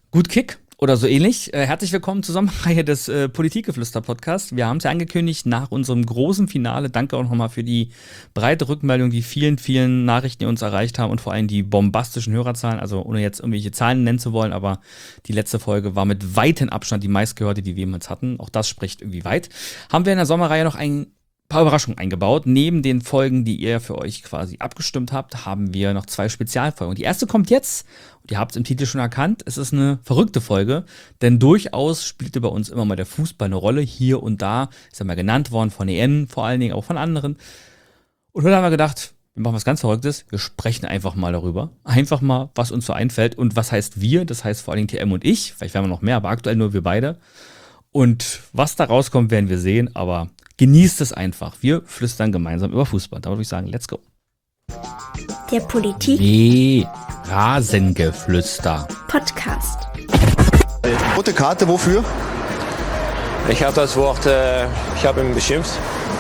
Gut Kick oder so ähnlich. Herzlich willkommen zur Sommerreihe des Politikgeflüster-Podcasts. Wir haben es ja angekündigt nach unserem großen Finale. Danke auch nochmal für die breite Rückmeldung, die vielen Nachrichten, die uns erreicht haben und vor allem die bombastischen Hörerzahlen. Also ohne jetzt irgendwelche Zahlen nennen zu wollen, aber die letzte Folge war mit weitem Abstand die meistgehörte, die wir jemals hatten. Auch das spricht irgendwie weit. Haben wir in der Sommerreihe noch ein paar Überraschungen eingebaut. Neben den Folgen, die ihr für euch quasi abgestimmt habt, haben wir noch 2 Spezialfolgen. Die erste kommt jetzt. Und ihr habt es im Titel schon erkannt. Es ist eine verrückte Folge, denn durchaus spielte bei uns immer mal der Fußball eine Rolle, hier und da. Ist ja mal genannt worden von EM vor allen Dingen, auch von anderen. Und heute haben wir gedacht, wir machen was ganz Verrücktes. Wir sprechen einfach mal darüber. Einfach mal, was uns so einfällt. Und was heißt wir? Das heißt vor allen Dingen TM und ich. Vielleicht werden wir noch mehr, aber aktuell nur wir beide. Und was da rauskommt, werden wir sehen. Aber genießt es einfach. Wir flüstern gemeinsam über Fußball. Da würde ich sagen, let's go. Der Politik Nee, Rasengeflüster. Podcast. Rote Karte, wofür? Ich habe das Wort, ich habe ihn beschimpft.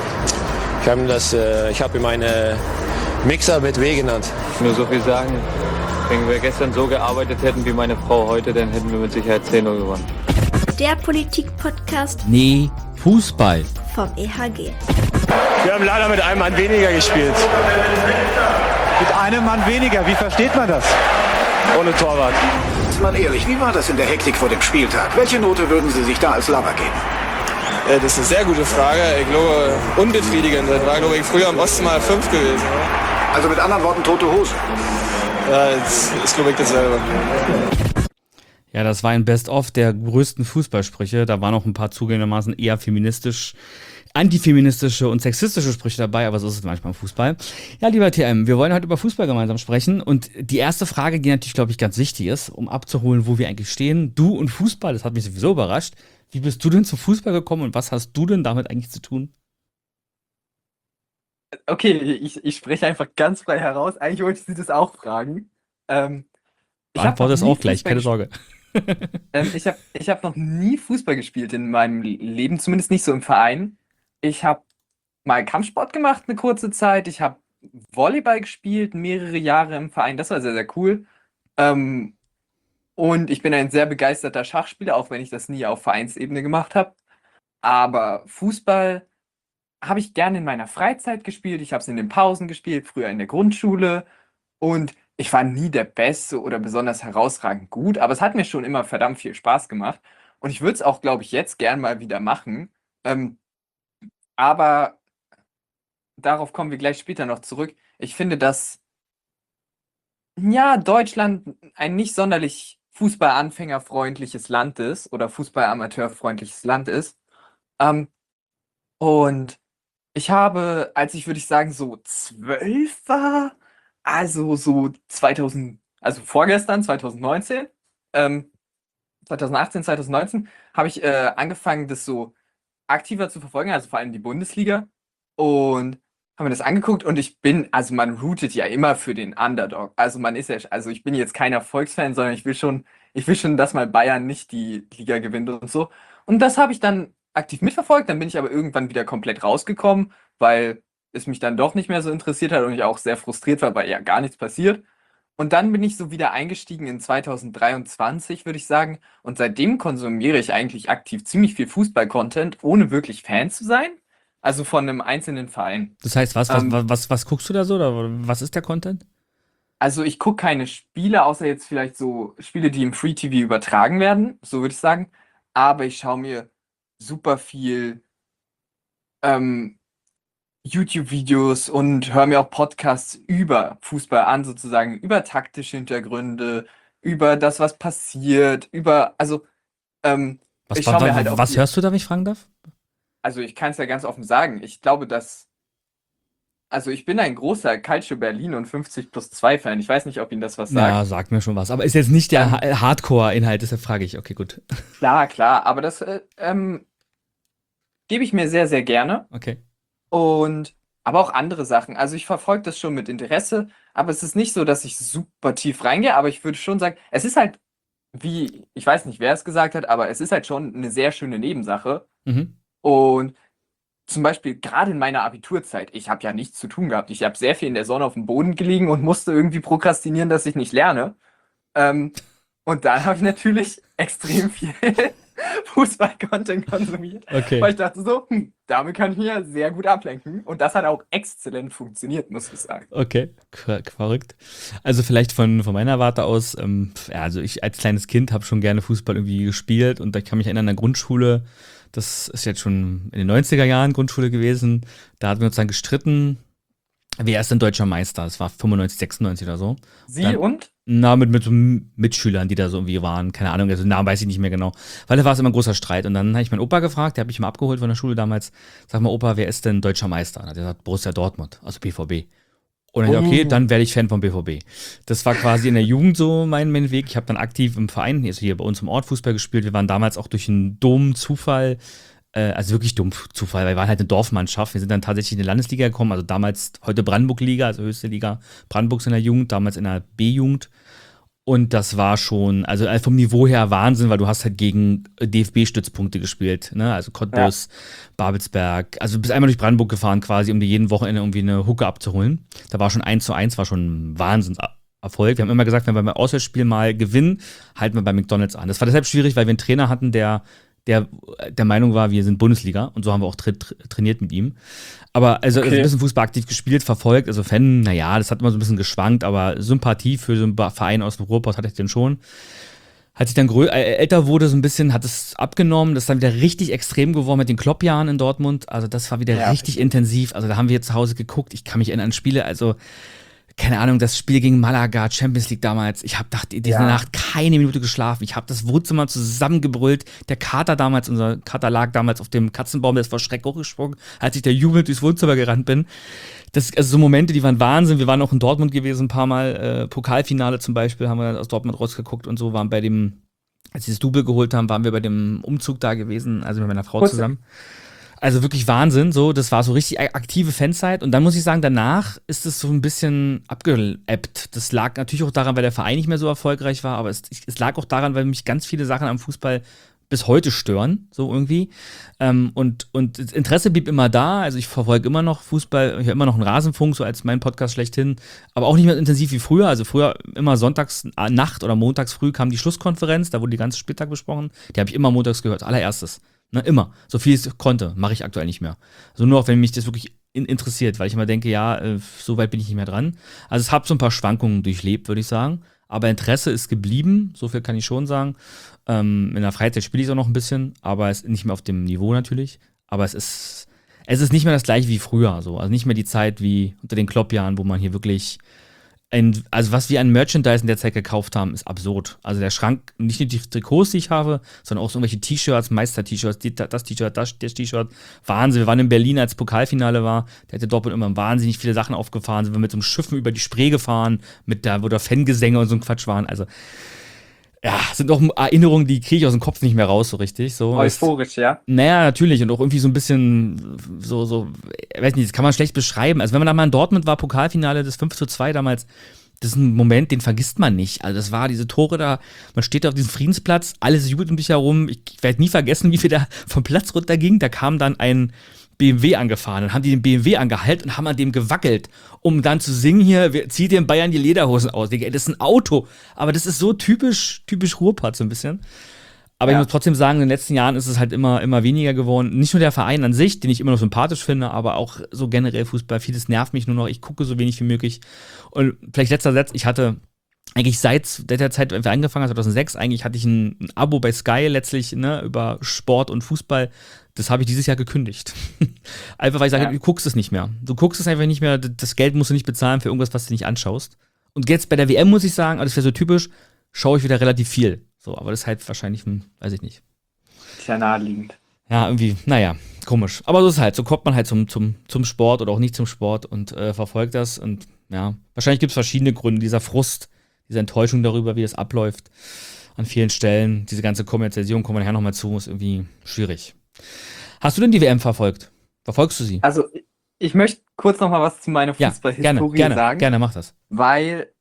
Ich habe ihm eine Mixer mit W genannt. Nur so viel sagen, wenn wir gestern so gearbeitet hätten wie meine Frau heute, dann hätten wir mit Sicherheit 10-0 gewonnen. Der Politik-Podcast Nee, Fußball. vom EHG. Wir haben leider mit einem Mann weniger gespielt, Mit einem Mann weniger, wie versteht man das? ohne Torwart. Ist mal ehrlich, wie war das in der Hektik vor dem Spieltag? Welche Note würden Sie sich da als Lover geben? Das ist eine sehr gute Frage. Ich glaube, unbefriedigend. Das war, glaube ich, früher im Osten mal 5 gewesen. Also mit anderen Worten, tote Hose. Ja, das ist, glaube ich, dasselbe. Ja, das war ein Best-of der größten Fußballsprüche. Da waren auch ein paar zugegebenermaßen eher antifeministische und sexistische Sprüche dabei, aber so ist es manchmal im Fußball. Ja, lieber TM, wir wollen heute über Fußball gemeinsam sprechen und die erste Frage, die natürlich, glaube ich, ganz wichtig ist, um abzuholen, wo wir eigentlich stehen. Du und Fußball, das hat mich sowieso überrascht. Wie bist du denn zum Fußball gekommen und was hast du denn damit eigentlich zu tun? Okay, ich spreche einfach ganz frei heraus. Eigentlich wollte ich Sie das auch fragen. Ich habe Beantworte noch es nie auch gleich, Fußball keine gespielt. Sorge. Ich hab noch nie Fußball gespielt in meinem Leben, zumindest nicht so im Verein. Ich habe mal Kampfsport gemacht eine kurze Zeit. Ich habe Volleyball gespielt, mehrere Jahre im Verein. Das war sehr, sehr cool. Ähm, und ich bin ein sehr begeisterter Schachspieler, auch wenn ich das nie auf Vereinsebene gemacht habe. Aber Fußball habe ich gerne in meiner Freizeit gespielt. Ich habe es in den Pausen gespielt, früher in der Grundschule. Und ich war nie der Beste oder besonders herausragend gut, aber es hat mir schon immer verdammt viel Spaß gemacht. Und ich würde es auch, glaube ich, jetzt gern mal wieder machen. Ähm, aber darauf kommen wir gleich später noch zurück. Ich finde, dass ja, Deutschland ein nicht sonderlich fußballanfängerfreundliches Land ist oder fußballamateurfreundliches Land ist. Ähm, und ich habe, als ich, würde ich sagen, so 12 war, also so 2000, also vorgestern, 2019, ähm, 2018, 2019, habe ich angefangen, das so aktiver zu verfolgen, also vor allem die Bundesliga. Und habe mir das angeguckt und also man rootet ja immer für den Underdog. Also man ist ja, also ich bin jetzt kein Erfolgsfan, sondern ich will schon, dass mal Bayern nicht die Liga gewinnt und so. Und das habe ich dann aktiv mitverfolgt, dann bin ich aber irgendwann wieder komplett rausgekommen, weil es mich dann doch nicht mehr so interessiert hat und ich auch sehr frustriert war, weil ja gar nichts passiert. Und dann bin ich so wieder eingestiegen in 2023, würde ich sagen. Und seitdem konsumiere ich eigentlich aktiv ziemlich viel Fußball-Content, ohne wirklich Fan zu sein. Also von einem einzelnen Verein. Das heißt, was, was, Ähm, was, was guckst du da so oder was ist der Content? also ich gucke keine Spiele, außer jetzt vielleicht so Spiele, die im Free TV übertragen werden, so würde ich sagen. Aber ich schaue mir super viel ähm, YouTube-Videos und höre mir auch Podcasts über Fußball an, sozusagen über taktische Hintergründe, über das, was passiert, ähm, Was, ich wa, schaue mir wa, halt auch was hörst du da, wenn ich fragen darf? also ich kann es ja ganz offen sagen, ich glaube, also ich bin ein großer Calcio Berlin und 50+2 Fan. Ich weiß nicht, ob Ihnen das was Ja, sagt. sagt mir schon was. Aber ist jetzt nicht der Ähm, Hardcore-Inhalt, deshalb frage ich. Okay, gut. klar, aber das gebe ich mir sehr, sehr gerne. Okay. Und aber auch andere Sachen. Also ich verfolge das schon mit Interesse, aber es ist nicht so, dass ich super tief reingehe, aber ich würde schon sagen, es ist halt, wie, ich weiß nicht, wer es gesagt hat, aber es ist halt schon eine sehr schöne Nebensache. Mhm. Und zum Beispiel gerade in meiner Abiturzeit, ich habe ja nichts zu tun gehabt. Ich habe sehr viel in der Sonne auf dem Boden gelegen und musste irgendwie prokrastinieren, dass ich nicht lerne. Ähm, Und dann habe ich natürlich extrem viel Fußball-Content konsumiert, Okay. weil ich dachte so, damit kann ich mich ja sehr gut ablenken. Und das hat auch exzellent funktioniert, muss ich sagen. Okay, verrückt. Also vielleicht von meiner Warte aus, ja, also ich als kleines Kind habe schon gerne Fußball irgendwie gespielt und ich kann mich erinnern an der Grundschule, das ist jetzt schon in den 90er Jahren Grundschule gewesen, da hatten wir uns dann gestritten, wer ist denn deutscher Meister? Das war 95, 96 oder so. Sie Dann- und? Na, mit so Mitschülern, die da so irgendwie waren, keine Ahnung, also den Namen weiß ich nicht mehr genau. Weil da war es immer ein großer Streit. Und dann habe ich meinen Opa gefragt, der hat mich mal abgeholt von der Schule damals. Sag mal, Opa, wer ist denn deutscher Meister? Und dann hat er gesagt, Borussia Dortmund, also BVB. Und dann, okay, dann werde ich Fan vom BVB. Das war quasi in der Jugend so mein Weg. Ich habe dann aktiv im Verein, also hier bei uns im Ort Fußball gespielt. Wir waren damals auch durch einen dummen Zufall, also wirklich dummen Zufall, weil wir waren halt eine Dorfmannschaft. Wir sind dann tatsächlich in die Landesliga gekommen, also damals, heute Brandenburg-Liga, also höchste Liga Brandenburgs in der Jugend, damals in der B-Jugend. Und das war schon, also vom Niveau her Wahnsinn, weil du hast halt gegen DFB-Stützpunkte gespielt, ne? Also Cottbus, Babelsberg, also du bist einmal durch Brandenburg gefahren quasi, um dir jeden Wochenende irgendwie eine Hucke abzuholen. Da war schon 1:1, war schon ein Wahnsinnserfolg. Wir haben immer gesagt, wenn wir beim Auswärtsspiel mal gewinnen, halten wir bei McDonald's an. Das war deshalb schwierig, weil wir einen Trainer hatten, der Meinung war, wir sind Bundesliga und so haben wir auch trainiert mit ihm. Aber also ein bisschen Fußball aktiv gespielt, verfolgt, also Fan, naja, das hat immer so ein bisschen geschwankt, aber Sympathie für so einen Verein aus dem Ruhrpott hatte ich dann schon. Als ich dann älter wurde, so ein bisschen, hat es abgenommen, das ist dann wieder richtig extrem geworden mit den Kloppjahren in Dortmund, also das war wieder richtig intensiv, also da haben wir zu Hause geguckt, ich kann mich erinnern an Spiele, also keine Ahnung, das Spiel gegen Malaga, Champions League damals, ich habe diese Nacht keine Minute geschlafen, ich habe das Wohnzimmer zusammengebrüllt, der Kater unser Kater lag damals auf dem Katzenbaum, der ist vor Schreck hochgesprungen, als ich da jubelnd durchs Wohnzimmer gerannt bin. Also so Momente, die waren Wahnsinn, wir waren auch in Dortmund gewesen ein paar Mal, Pokalfinale zum Beispiel, haben wir aus Dortmund rausgeguckt und so, waren als sie das Double geholt haben, waren wir bei dem Umzug da gewesen, also mit meiner Frau zusammen. Also wirklich Wahnsinn, so, das war so richtig aktive Fanzeit und dann muss ich sagen, danach ist es so ein bisschen abgeebbt. Das lag natürlich auch daran, weil der Verein nicht mehr so erfolgreich war, aber es lag auch daran, weil mich ganz viele Sachen am Fußball bis heute stören, so irgendwie. Und das Interesse blieb immer da, also ich verfolge immer noch Fußball, ich habe immer noch einen Rasenfunk, so als mein Podcast schlechthin, aber auch nicht mehr intensiv wie früher, also früher immer sonntags Nacht oder montags früh kam die Schlusskonferenz, da wurde die ganze Spieltag besprochen, die habe ich immer montags gehört, allererstes. Ne, immer. So viel ich konnte. Mache ich aktuell nicht mehr. Also nur auch, wenn mich das wirklich interessiert, weil ich immer denke, ja, so weit bin ich nicht mehr dran. Also es habe so ein paar Schwankungen durchlebt, würde ich sagen. Aber Interesse ist geblieben, so viel kann ich schon sagen. In der Freizeit spiele ich es auch noch ein bisschen, aber es ist nicht mehr auf dem Niveau natürlich. Aber es ist nicht mehr das gleiche wie früher. So. Also nicht mehr die Zeit wie unter den Kloppjahren, wo man hier wirklich also was wir an Merchandise in der Zeit gekauft haben, ist absurd. Also der Schrank, nicht nur die Trikots, die ich habe, sondern auch so irgendwelche T-Shirts, Meister-T-Shirts, das T-Shirt, das T-Shirt. Wahnsinn. Wir waren in Berlin, als Pokalfinale war. Der hätte Dortmund immer wahnsinnig viele Sachen aufgefahren. Sind wir mit so einem Schiffen über die Spree gefahren, wo da Fangesänge und so ein Quatsch waren. Also ja, sind auch Erinnerungen, die kriege ich aus dem Kopf nicht mehr raus, so richtig. So, Euphorisch, ja. Naja, natürlich. Und auch irgendwie so ein bisschen so, ich weiß nicht, das kann man schlecht beschreiben. Also wenn man da mal in Dortmund war, Pokalfinale, das 5:2 damals, das ist ein Moment, den vergisst man nicht. Also das war diese Tore da, man steht da auf diesem Friedensplatz, alles jubelt um dich herum. Ich werde nie vergessen, wie wir da vom Platz runtergingen. Da kam dann ein BMW angefahren. Dann haben die den BMW angehalten und haben an dem gewackelt, um dann zu singen hier, zieht dir in Bayern die Lederhosen aus. Digga, das ist ein Auto. Aber das ist so typisch Ruhrpott so ein bisschen. Aber ich muss trotzdem sagen, in den letzten Jahren ist es halt immer weniger geworden. Nicht nur der Verein an sich, den ich immer noch sympathisch finde, aber auch so generell Fußball. Vieles nervt mich nur noch. Ich gucke so wenig wie möglich. Und vielleicht letzter Satz, ich hatte eigentlich seit der Zeit, wenn wir angefangen haben, 2006, eigentlich hatte ich ein Abo bei Sky letztlich, ne, über Sport und Fußball. Das habe ich dieses Jahr gekündigt. Einfach, weil ich sage, du guckst es nicht mehr. Du guckst es einfach nicht mehr. Das Geld musst du nicht bezahlen für irgendwas, was du nicht anschaust. Und jetzt bei der WM muss ich sagen, das wäre so typisch, schaue ich wieder relativ viel. So, aber das ist halt wahrscheinlich, weiß ich nicht. Ist ja naheliegend. Ja, irgendwie, naja, komisch. Aber so ist es halt. So kommt man halt zum Sport oder auch nicht zum Sport und verfolgt das. Und ja, wahrscheinlich gibt es verschiedene Gründe. Dieser Frust, diese Enttäuschung darüber, wie das abläuft an vielen Stellen. Diese ganze Kommerzialisierung, kommen wir nachher nochmal zu, ist irgendwie schwierig. Hast du denn die WM verfolgt? Verfolgst du sie? Also, ich möchte kurz noch mal was zu meiner Fußballhistorie sagen. Gerne, mach das. Weil,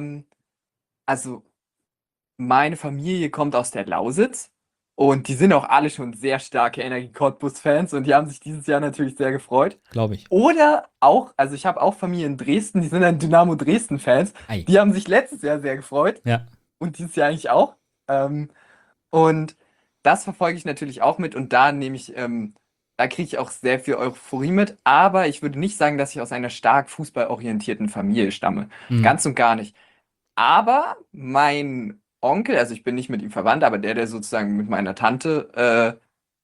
also, meine Familie kommt aus der Lausitz und die sind auch alle schon sehr starke Energie Cottbus-Fans und die haben sich dieses Jahr natürlich sehr gefreut. Glaube ich. Oder auch, also ich habe auch Familie in Dresden, die sind dann Dynamo Dresden-Fans. Ei. Die haben sich letztes Jahr sehr gefreut Ja. und dieses Jahr eigentlich auch. Und das verfolge ich natürlich auch mit und da da kriege ich auch sehr viel Euphorie mit, aber ich würde nicht sagen, dass ich aus einer stark fußballorientierten Familie stamme. Mhm. Ganz und gar nicht. Aber mein Onkel, also ich bin nicht mit ihm verwandt, aber der sozusagen mit meiner Tante,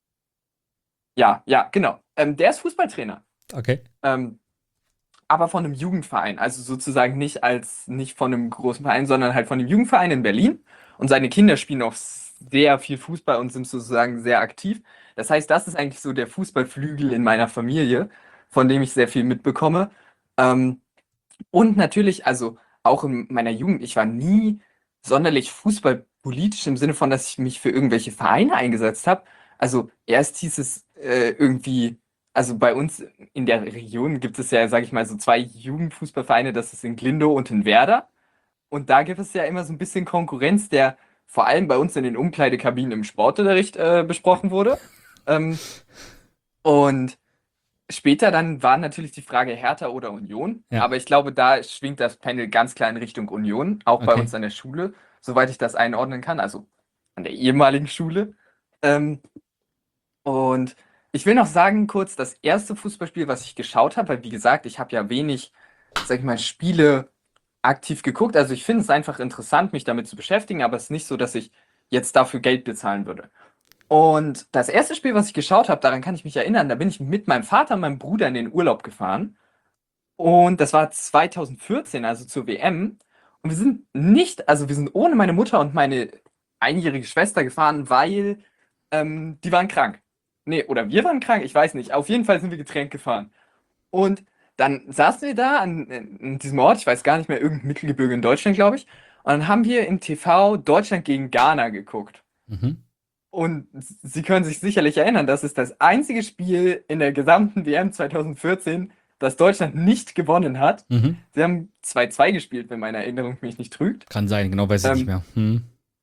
ja, genau, der ist Fußballtrainer. Okay. Ähm, aber von einem Jugendverein, also sozusagen nicht von einem großen Verein, sondern halt von einem Jugendverein in Berlin. Und seine Kinder spielen auch sehr viel Fußball und sind sozusagen sehr aktiv. Das heißt, das ist eigentlich so der Fußballflügel in meiner Familie, von dem ich sehr viel mitbekomme. Ähm, und natürlich, also auch in meiner Jugend, ich war nie sonderlich fußballpolitisch im Sinne von, dass ich mich für irgendwelche Vereine eingesetzt habe. Also erst hieß es irgendwie, also bei uns in der Region gibt es ja, sage ich mal, so zwei Jugendfußballvereine, das ist in Glindow und in Werder. Und da gibt es ja immer so ein bisschen Konkurrenz, der vor allem bei uns in den Umkleidekabinen im Sportunterricht besprochen wurde. Ähm, und später dann war natürlich die Frage Hertha oder Union. Ja. Aber ich glaube, da schwingt das Pendel ganz klar in Richtung Union, auch bei Okay. uns an der Schule, soweit ich das einordnen kann, also an der ehemaligen Schule. Ähm, und ich will noch sagen, kurz, das erste Fußballspiel, was ich geschaut habe, weil wie gesagt, ich habe ja wenig, sag ich mal, Spiele aktiv geguckt. Also ich finde es einfach interessant, mich damit zu beschäftigen, aber es ist nicht so, dass ich jetzt dafür Geld bezahlen würde. Und das erste Spiel, was ich geschaut habe, daran kann ich mich erinnern, da bin ich mit meinem Vater und meinem Bruder in den Urlaub gefahren. Und das war 2014, also zur WM. Und wir sind ohne meine Mutter und meine einjährige Schwester gefahren, weil die waren krank. Nee, oder wir waren krank, ich weiß nicht. Auf jeden Fall sind wir getrennt gefahren. Und dann saßen wir da an diesem Ort, ich weiß gar nicht mehr, irgendein Mittelgebirge in Deutschland, glaube ich. Und dann haben wir im TV Deutschland gegen Ghana geguckt. Mhm. Und Sie können sich sicherlich erinnern, das ist das einzige Spiel in der gesamten WM 2014, das Deutschland nicht gewonnen hat. Mhm. Sie haben 2-2 gespielt, wenn meine Erinnerung mich nicht trügt. Kann sein, genau weiß ich nicht mehr. Mhm.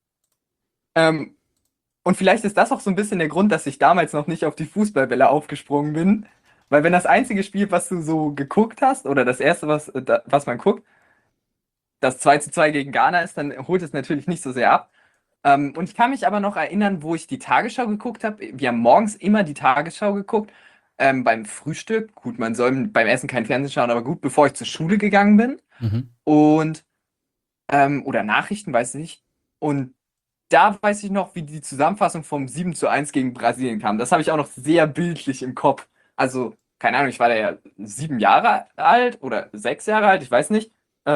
Und vielleicht ist das auch so ein bisschen der Grund, dass ich damals noch nicht auf die Fußballwelle aufgesprungen bin. Weil wenn das einzige Spiel, was du so geguckt hast, oder das erste, was man guckt, das 2-2 gegen Ghana ist, dann holt es natürlich nicht so sehr ab. Und ich kann mich aber noch erinnern, wo ich die Tagesschau geguckt habe. Wir haben morgens immer die Tagesschau geguckt, beim Frühstück. Gut, man soll beim Essen kein Fernsehen schauen, aber gut, bevor ich zur Schule gegangen bin. Mhm. Und, oder Nachrichten, weiß ich nicht. Und da weiß ich noch, wie die Zusammenfassung vom 7-1 gegen Brasilien kam. Das habe ich auch noch sehr bildlich im Kopf. Also, keine Ahnung, ich war da ja 7 Jahre alt oder 6 Jahre alt, ich weiß nicht.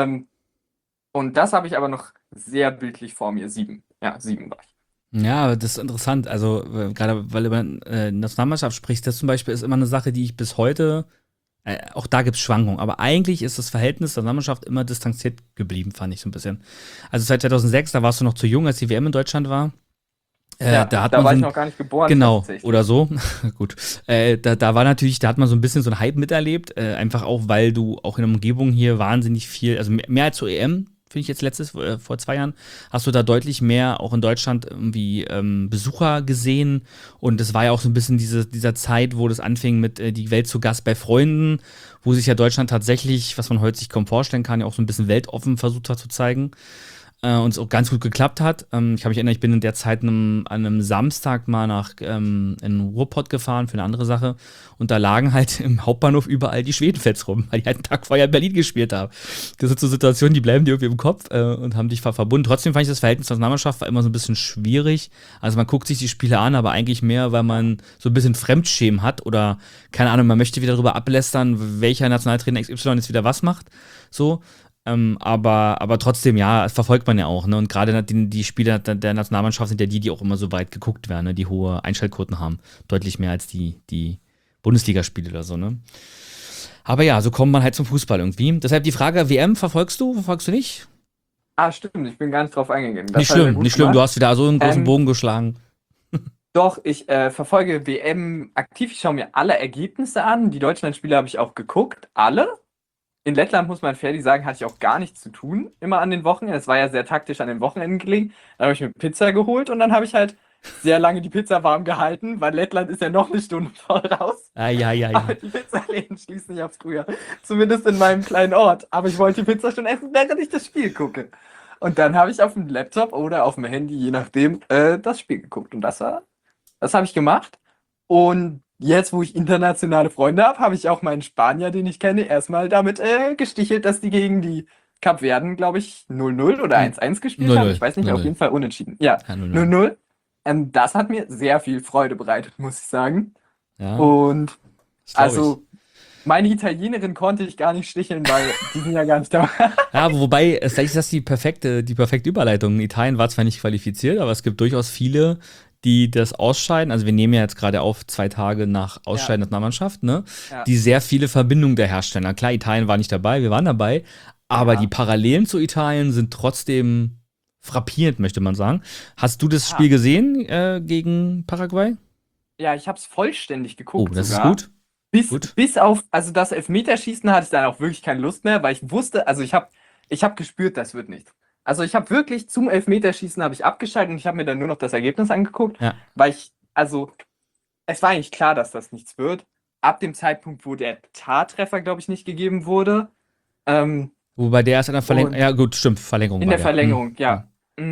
Und das habe ich aber noch sehr bildlich vor mir. 7. Ja, 7 war ich. Ja, das ist interessant. Also, gerade weil du über Nationalmannschaft sprichst, das zum Beispiel ist immer eine Sache, die ich bis heute, auch da gibt es Schwankungen, aber eigentlich ist das Verhältnis der Nationalmannschaft immer distanziert geblieben, fand ich so ein bisschen. Also seit 2006, da warst du noch zu jung, als die WM in Deutschland war. Ja, da hat da man war so ich ein, noch gar nicht geboren. genau, tatsächlich. oder so. Gut. Da war natürlich, da hat man so ein bisschen so einen Hype miterlebt, einfach auch, weil du auch in der Umgebung hier wahnsinnig viel, also mehr als zur EM, finde ich jetzt vor 2 Jahren, hast du da deutlich mehr auch in Deutschland irgendwie Besucher gesehen. Und es war ja auch so ein bisschen dieser Zeit, wo das anfing mit die Welt zu Gast bei Freunden, wo sich ja Deutschland tatsächlich, was man heute sich kaum vorstellen kann, ja auch so ein bisschen weltoffen versucht hat zu zeigen. Und es auch ganz gut geklappt hat. Ich kann mich erinnern, ich bin in der Zeit an einem Samstag mal in Ruhrpott gefahren für eine andere Sache und da lagen halt im Hauptbahnhof überall die Schwedenfels rum, weil die halt einen Tag vorher in Berlin gespielt haben. Das sind so Situationen, die bleiben dir irgendwie im Kopf und haben dich verbunden. Trotzdem fand ich das Verhältnis zur Nationalmannschaft war immer so ein bisschen schwierig. Also man guckt sich die Spiele an, aber eigentlich mehr, weil man so ein bisschen Fremdschämen hat oder, keine Ahnung, man möchte wieder darüber ablästern, welcher Nationaltrainer XY jetzt wieder was macht. So. Aber trotzdem, ja, das verfolgt man ja auch, ne? Und gerade die Spiele der Nationalmannschaft sind ja die auch immer so weit geguckt werden, ne? Die hohe Einschaltquoten haben. Deutlich mehr als die Bundesligaspiele oder so, ne? Aber ja, so kommt man halt zum Fußball irgendwie. Deshalb die Frage, WM verfolgst du nicht? Ah, stimmt, ich bin gar nicht drauf eingegangen. Das Nicht hat er schlimm, gut nicht schlimm. Du gemacht. hast wieder so einen großen Bogen geschlagen. Doch, ich verfolge WM aktiv. Ich schaue mir alle Ergebnisse an. Die Deutschlandspiele habe ich auch geguckt. Alle. In Lettland, muss man fairly sagen, hatte ich auch gar nichts zu tun, immer an den Wochenenden. Es war ja sehr taktisch an den Wochenenden gelegen. Dann habe ich mir Pizza geholt und dann habe ich halt sehr lange die Pizza warm gehalten, weil Lettland ist ja noch eine Stunde voraus. Ja. Aber die Pizzaläden schließen nicht auf früher. Zumindest in meinem kleinen Ort. Aber ich wollte die Pizza schon essen, während ich das Spiel gucke. Und dann habe ich auf dem Laptop oder auf dem Handy, je nachdem, das Spiel geguckt. Und das habe ich gemacht. Und jetzt, wo ich internationale Freunde habe, habe ich auch meinen Spanier, den ich kenne, erstmal damit gestichelt, dass die gegen die Kapverden, glaube ich, 0-0 oder 1-1 gespielt 0-0, haben. Ich weiß nicht, 0-0. auf jeden Fall unentschieden. Ja, Ja, 0-0. 0-0. Das hat mir sehr viel Freude bereitet, muss ich sagen. Ja, Und das glaub also, meine Italienerin konnte ich gar nicht sticheln, weil die sind ja gar nicht da. Ja, wobei, vielleicht ist das die perfekte Überleitung. Italien war zwar nicht qualifiziert, aber es gibt durchaus viele, die das Ausscheiden, also wir nehmen ja jetzt gerade auf 2 Tage nach Ausscheiden der Nationalmannschaft, ne, Ja. die sehr viele Verbindungen da herstellen. Na klar, Italien war nicht dabei, wir waren dabei, aber Ja. die Parallelen zu Italien sind trotzdem frappierend, möchte man sagen. Hast du das Spiel gesehen gegen Paraguay? Ja, ich habe es vollständig Oh, geguckt das sogar. ist gut. Gut. Bis auf, also das Elfmeterschießen hatte ich dann auch wirklich keine Lust mehr, weil ich wusste, also ich hab gespürt, das wird nichts. Also ich habe wirklich zum Elfmeterschießen habe ich abgeschaltet und ich habe mir dann nur noch das Ergebnis angeguckt, Ja. weil es war eigentlich klar, dass das nichts wird. Ab dem Zeitpunkt, wo der Tattreffer, glaube ich, nicht gegeben wurde, Wobei der erst in der Verlängerung, Und- ja gut, stimmt, Verlängerung in war der Verlängerung, Mhm. ja.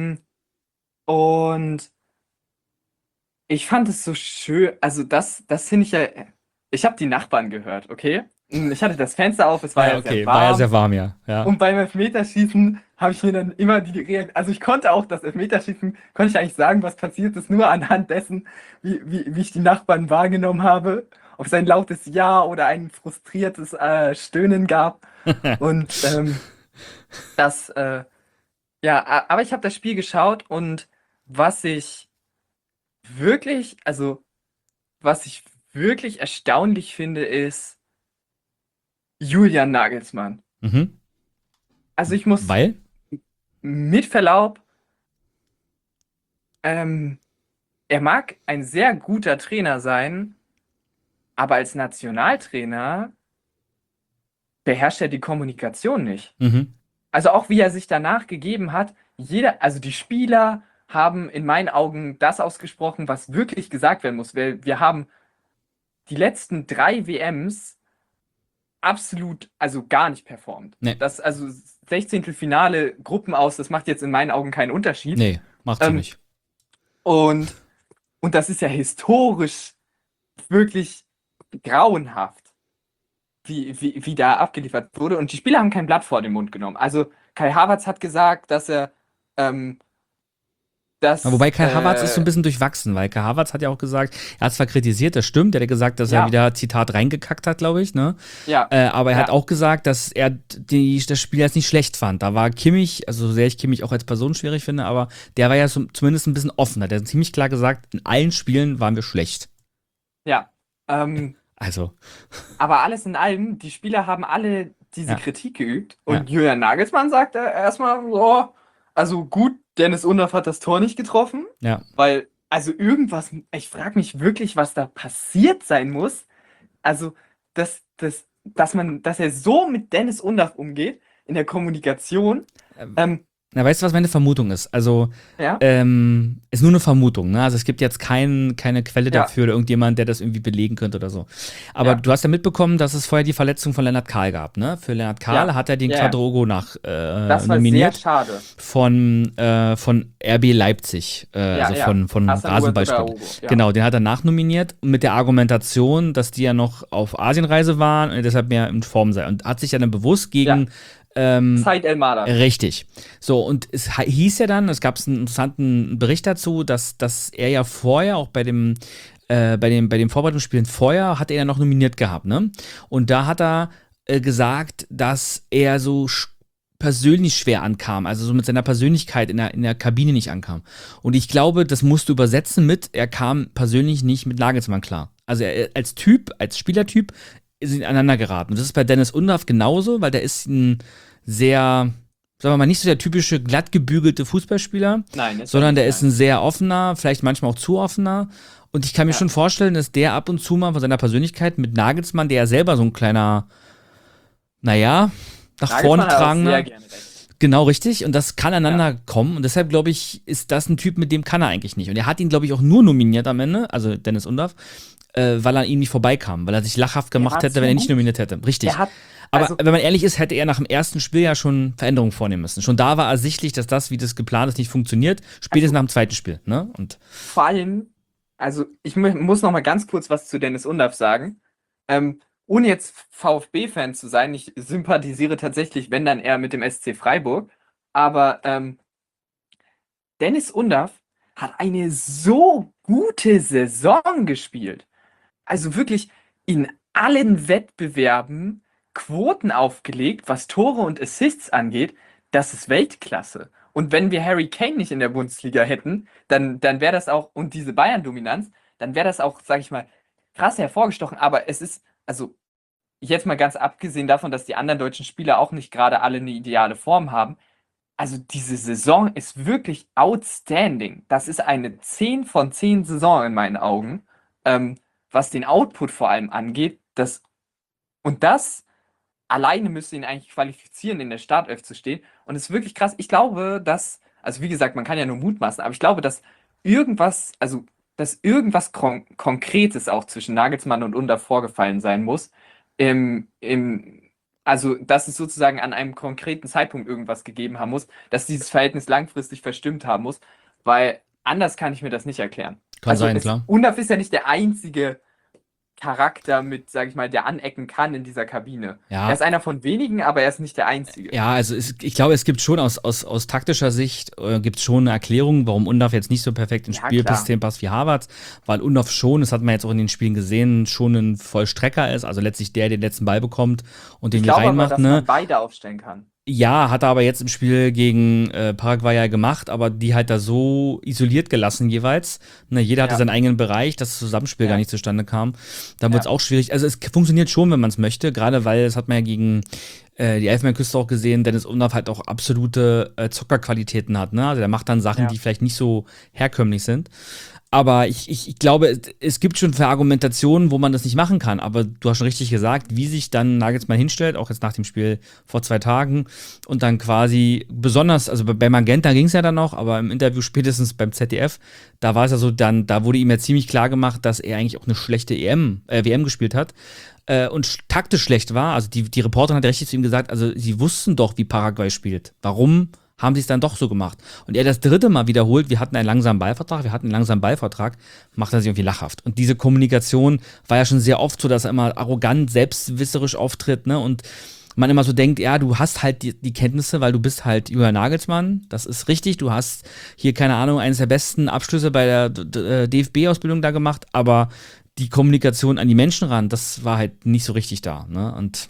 Und ich fand es so schön, also das finde ich ja, ich habe die Nachbarn gehört, okay? Ich hatte das Fenster auf, es war ja okay, sehr warm. war ja sehr warm, ja. Und beim Elfmeterschießen habe ich mir dann immer die Reaktion, also ich konnte auch das Elfmeterschießen, konnte ich eigentlich sagen, was passiert ist, nur anhand dessen, wie ich die Nachbarn wahrgenommen habe, ob es ein lautes Ja oder ein frustriertes Stöhnen gab. Und aber ich habe das Spiel geschaut und was ich wirklich erstaunlich finde, ist Julian Nagelsmann. Mhm. Also ich muss Weil? mit Verlaub, er mag ein sehr guter Trainer sein, aber als Nationaltrainer beherrscht er die Kommunikation nicht. Mhm. Also auch wie er sich danach gegeben hat, also die Spieler haben in meinen Augen das ausgesprochen, was wirklich gesagt werden muss, weil wir haben die letzten 3 WMs absolut, also gar nicht performt. Nee. Das, also 16. Finale, Gruppen aus, das macht jetzt in meinen Augen keinen Unterschied. Nee, macht sie nicht. Und das ist ja historisch wirklich grauenhaft, wie da abgeliefert wurde. Und die Spieler haben kein Blatt vor den Mund genommen. Also Kai Havertz hat gesagt, dass er Wobei Kai Havertz ist so ein bisschen durchwachsen, weil Kai Havertz hat ja auch gesagt, er hat zwar kritisiert, das stimmt, er hat gesagt, dass er Ja. wieder, Zitat, reingekackt hat, glaube ich, ne? Ja. Aber er hat Ja. auch gesagt, dass er das Spiel jetzt nicht schlecht fand. Da war Kimmich, also so sehr ich Kimmich auch als Person schwierig finde, aber der war ja so, zumindest ein bisschen offener. Der hat ziemlich klar gesagt, in allen Spielen waren wir schlecht. Ja. Also, Aber alles in allem, die Spieler haben alle diese Ja. Kritik geübt. Und Julian Nagelsmann sagt erstmal so, also gut, Dennis Undaff hat das Tor nicht getroffen, ja. weil, also irgendwas, ich frage mich wirklich, was da passiert sein muss. Also, dass er so mit Dennis Undaff umgeht in der Kommunikation. Na, weißt du, was meine Vermutung ist? Also, Ja. ist nur eine Vermutung, ne? Also es gibt jetzt keine Quelle Ja. dafür oder irgendjemand, der das irgendwie belegen könnte oder so. Aber Ja. du hast ja mitbekommen, dass es vorher die Verletzung von Lennart Kahl gab, ne? Für Lennart Kahl Ja. hat er den Ja. Quadrogo Das war nominiert sehr schade. von RB Leipzig, also von Hasan Rasenballsport. Ouedraogo, ja. Genau, den hat er nachnominiert mit der Argumentation, dass die ja noch auf Asienreise waren und deshalb mehr in Form sei. Und hat sich ja dann bewusst gegen Said El Mada. Richtig. So, und es hieß ja dann, es gab einen interessanten Bericht dazu, dass er ja vorher, auch bei den Vorbereitungsspielen vorher, hat er ja noch nominiert gehabt, ne? Und da hat er gesagt, dass er so persönlich schwer ankam, also so mit seiner Persönlichkeit in der Kabine nicht ankam. Und ich glaube, das musst du übersetzen mit, er kam persönlich nicht mit Nagelsmann klar. Also er als Typ, als Spielertyp, sind aneinander geraten. Und das ist bei Dennis Undaff genauso, weil der ist ein sehr, sagen wir mal, nicht so der typische glatt gebügelte Fußballspieler, Nein, ist sondern er der nicht, ist ein sehr offener, vielleicht manchmal auch zu offener. Und ich kann mir schon vorstellen, dass der ab und zu mal von seiner Persönlichkeit mit Nagelsmann, der ja selber so ein kleiner, naja, nach Nagelsmann vorne hat auch tragender. sehr gerne recht. Genau, richtig. Und das kann aneinander kommen. Und deshalb, glaube ich, ist das ein Typ, mit dem kann er eigentlich nicht. Und er hat ihn, glaube ich, auch nur nominiert am Ende, also Dennis Undaff, weil er an ihm nicht vorbeikam, weil er sich lachhaft gemacht war hätte, zu wenn er nicht gut. nominiert hätte. Richtig. Der hat Aber Also- wenn man ehrlich ist, hätte er nach dem ersten Spiel ja schon Veränderungen vornehmen müssen. Schon da war ersichtlich, dass das, wie das geplant ist, nicht funktioniert. Spätestens nach dem zweiten Spiel, ne? Und Vor allem, also ich muss noch mal ganz kurz was zu Dennis Undaff sagen. Ohne jetzt VfB-Fan zu sein, ich sympathisiere tatsächlich, wenn dann eher mit dem SC Freiburg. Aber Dennis Undaff hat eine so gute Saison gespielt. Also wirklich in allen Wettbewerben Quoten aufgelegt, was Tore und Assists angeht. Das ist Weltklasse. Und wenn wir Harry Kane nicht in der Bundesliga hätten, dann wäre das auch, und diese Bayern-Dominanz, dann wäre das auch, sag ich mal, krass hervorgestochen. Aber es ist, also jetzt mal ganz abgesehen davon, dass die anderen deutschen Spieler auch nicht gerade alle eine ideale Form haben, also diese Saison ist wirklich outstanding. Das ist eine 10 von 10 Saison in meinen Augen, was den Output vor allem angeht. Das alleine müsste ihn eigentlich qualifizieren, in der Startelf zu stehen. Und es ist wirklich krass. Ich glaube, also wie gesagt, man kann ja nur mutmaßen, aber ich glaube, dass irgendwas Konkretes auch zwischen Nagelsmann und Undaff vorgefallen sein muss. Also, dass es sozusagen an einem konkreten Zeitpunkt irgendwas gegeben haben muss, dass dieses Verhältnis langfristig verstimmt haben muss, weil anders kann ich mir das nicht erklären. kann sein, klar. Undaff ist ja nicht der einzige Charakter mit, sag ich mal, der anecken kann in dieser Kabine. Ja. Er ist einer von wenigen, aber er ist nicht der Einzige. Ja, also ich glaube, es gibt schon aus taktischer Sicht gibt es schon eine Erklärung, warum Undaff jetzt nicht so perfekt ins Ja, Spielsystem passt wie Havertz, weil Undaff schon, das hat man jetzt auch in den Spielen gesehen, schon ein Vollstrecker ist, also letztlich der den letzten Ball bekommt und den Ich hier glaube aber, reinmacht, dass ne? man beide aufstellen kann. Ja, hat er aber jetzt im Spiel gegen Paraguay ja gemacht, aber die halt da so isoliert gelassen jeweils. Ne, jeder hatte Ja. seinen eigenen Bereich, dass das Zusammenspiel Ja. gar nicht zustande kam. Dann wird es Ja. auch schwierig. Also es funktioniert schon, wenn man es möchte, gerade weil, das hat man ja gegen die Elfenbeinküste auch gesehen, Dennis Undaff halt auch absolute Zockerqualitäten hat. Ne? Also der macht dann Sachen, Ja. die vielleicht nicht so herkömmlich sind. Aber ich glaube, es gibt schon Argumentationen, wo man das nicht machen kann. Aber du hast schon richtig gesagt, wie sich dann Nagelsmann hinstellt, auch jetzt nach dem Spiel vor 2 Tagen und dann quasi besonders, also bei Magenta ging es ja dann noch, aber im Interview spätestens beim ZDF, da war es ja so, da wurde ihm ja ziemlich klar gemacht, dass er eigentlich auch eine schlechte WM gespielt hat. Und taktisch schlecht war. Also die Reporterin hat ja richtig zu ihm gesagt, also sie wussten doch, wie Paraguay spielt. Warum haben sie es dann doch so gemacht? Und er das 3. Mal wiederholt, wir hatten einen langsamen Ballvertrag, macht er sich irgendwie lachhaft. Und diese Kommunikation war ja schon sehr oft so, dass er immer arrogant, selbstwisserisch auftritt, ne? Und man immer so denkt, ja, du hast halt die Kenntnisse, weil du bist halt Julian Nagelsmann, das ist richtig, du hast hier, keine Ahnung, eines der besten Abschlüsse bei der DFB-Ausbildung da gemacht, aber die Kommunikation an die Menschen ran, das war halt nicht so richtig da, ne? Und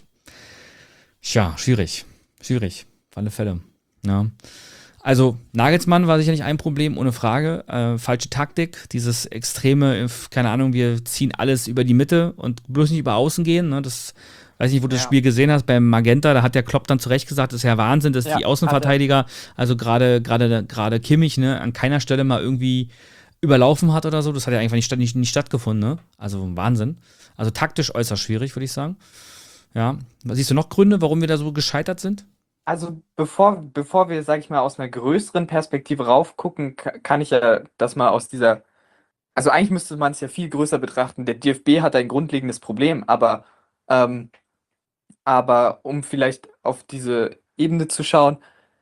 tja, schwierig, auf alle Fälle. Ja. Also Nagelsmann war sicherlich ein Problem, ohne Frage. Falsche Taktik, dieses extreme, keine Ahnung, wir ziehen alles über die Mitte und bloß nicht über außen gehen. Ne? Das weiß nicht, wo du das Spiel gesehen hast, beim Magenta, da hat der Klopp dann zu Recht gesagt, das ist ja Wahnsinn, dass die Außenverteidiger, also gerade Kimmich, ne, an keiner Stelle mal irgendwie überlaufen hat oder so. Das hat ja einfach nicht stattgefunden, ne? Also Wahnsinn. Also taktisch äußerst schwierig, würde ich sagen. Ja. Siehst du noch Gründe, warum wir da so gescheitert sind? Also bevor wir, sag ich mal, aus einer größeren Perspektive raufgucken, kann ich ja das mal aus dieser, also eigentlich müsste man es ja viel größer betrachten. Der DFB hat ein grundlegendes Problem, aber um vielleicht auf diese Ebene zu schauen,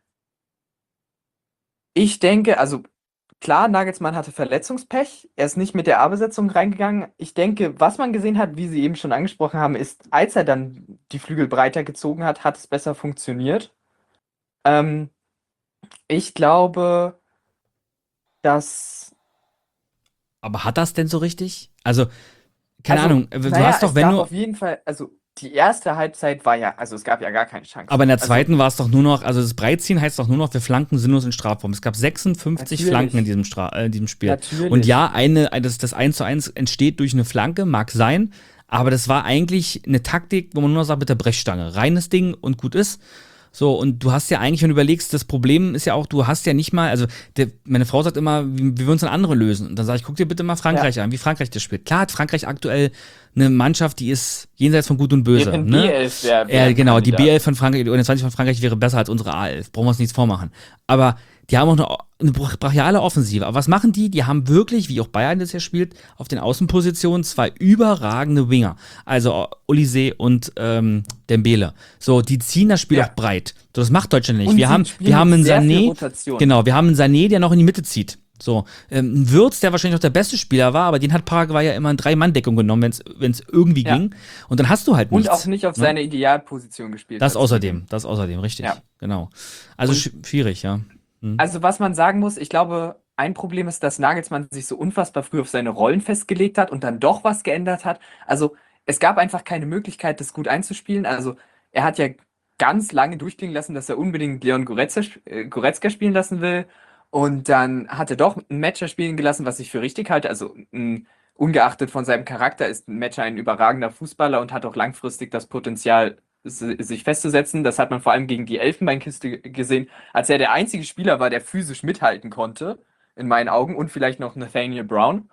ich denke, also klar, Nagelsmann hatte Verletzungspech, er ist nicht mit der A-Besetzung reingegangen. Ich denke, was man gesehen hat, wie Sie eben schon angesprochen haben, ist, als er dann die Flügel breiter gezogen hat, hat es besser funktioniert. Ich glaube, dass... Aber hat das denn so richtig? Also, keine Ahnung, du hast doch, wenn du... auf jeden Fall, also die erste Halbzeit war ja, also es gab ja gar keine Chance. Aber in der Also, zweiten war es doch nur noch, also das Breitziehen heißt doch nur noch, wir flanken sinnlos in Strafraum. Es gab 56 Natürlich. Flanken in diesem Spiel. Natürlich. Und ja, das 1:1 entsteht durch eine Flanke, mag sein, aber das war eigentlich eine Taktik, wo man nur noch sagt, mit der Brechstange. Reines Ding und gut ist. So, und du hast ja eigentlich, wenn du überlegst, das Problem ist ja auch, du hast ja nicht mal, also meine Frau sagt immer, wir würden es an andere lösen. Und dann sage ich, guck dir bitte mal Frankreich an, wie Frankreich das spielt. Klar hat Frankreich aktuell eine Mannschaft, die ist jenseits von Gut und Böse. deren Ne? B11 wäre Genau, die Kandidat. B11 von Frankreich, die U21 von Frankreich wäre besser als unsere A11. Brauchen wir uns nichts vormachen. Aber Die haben auch eine brachiale Offensive. Aber was machen die? Die haben wirklich, wie auch Bayern das ja spielt, auf den Außenpositionen 2 überragende Winger. Also Olise und Dembele. So, die ziehen das Spiel auch breit. So, das macht Deutschland nicht. Und Wir haben einen Sané, genau, wir haben einen Sané, der noch in die Mitte zieht. So, ein Würz, der wahrscheinlich auch der beste Spieler war, aber den hat Paraguay ja immer in 3-Mann-Deckung genommen, wenn es irgendwie ging. Und dann hast du halt nichts. Und auch nicht auf seine Idealposition gespielt. Das außerdem, richtig. Ja. Genau. Also schwierig, ja. Also was man sagen muss, ich glaube, ein Problem ist, dass Nagelsmann sich so unfassbar früh auf seine Rollen festgelegt hat und dann doch was geändert hat. Also es gab einfach keine Möglichkeit, das gut einzuspielen. Also er hat ja ganz lange durchklingen lassen, dass er unbedingt Leon Goretzka spielen lassen will. Und dann hat er doch einen Matcher spielen gelassen, was ich für richtig halte. Also ungeachtet von seinem Charakter ist ein Matcher ein überragender Fußballer und hat auch langfristig das Potenzial, sich festzusetzen. Das hat man vor allem gegen die Elfenbeinküste gesehen, als er der einzige Spieler war, der physisch mithalten konnte, in meinen Augen, und vielleicht noch Nathaniel Brown.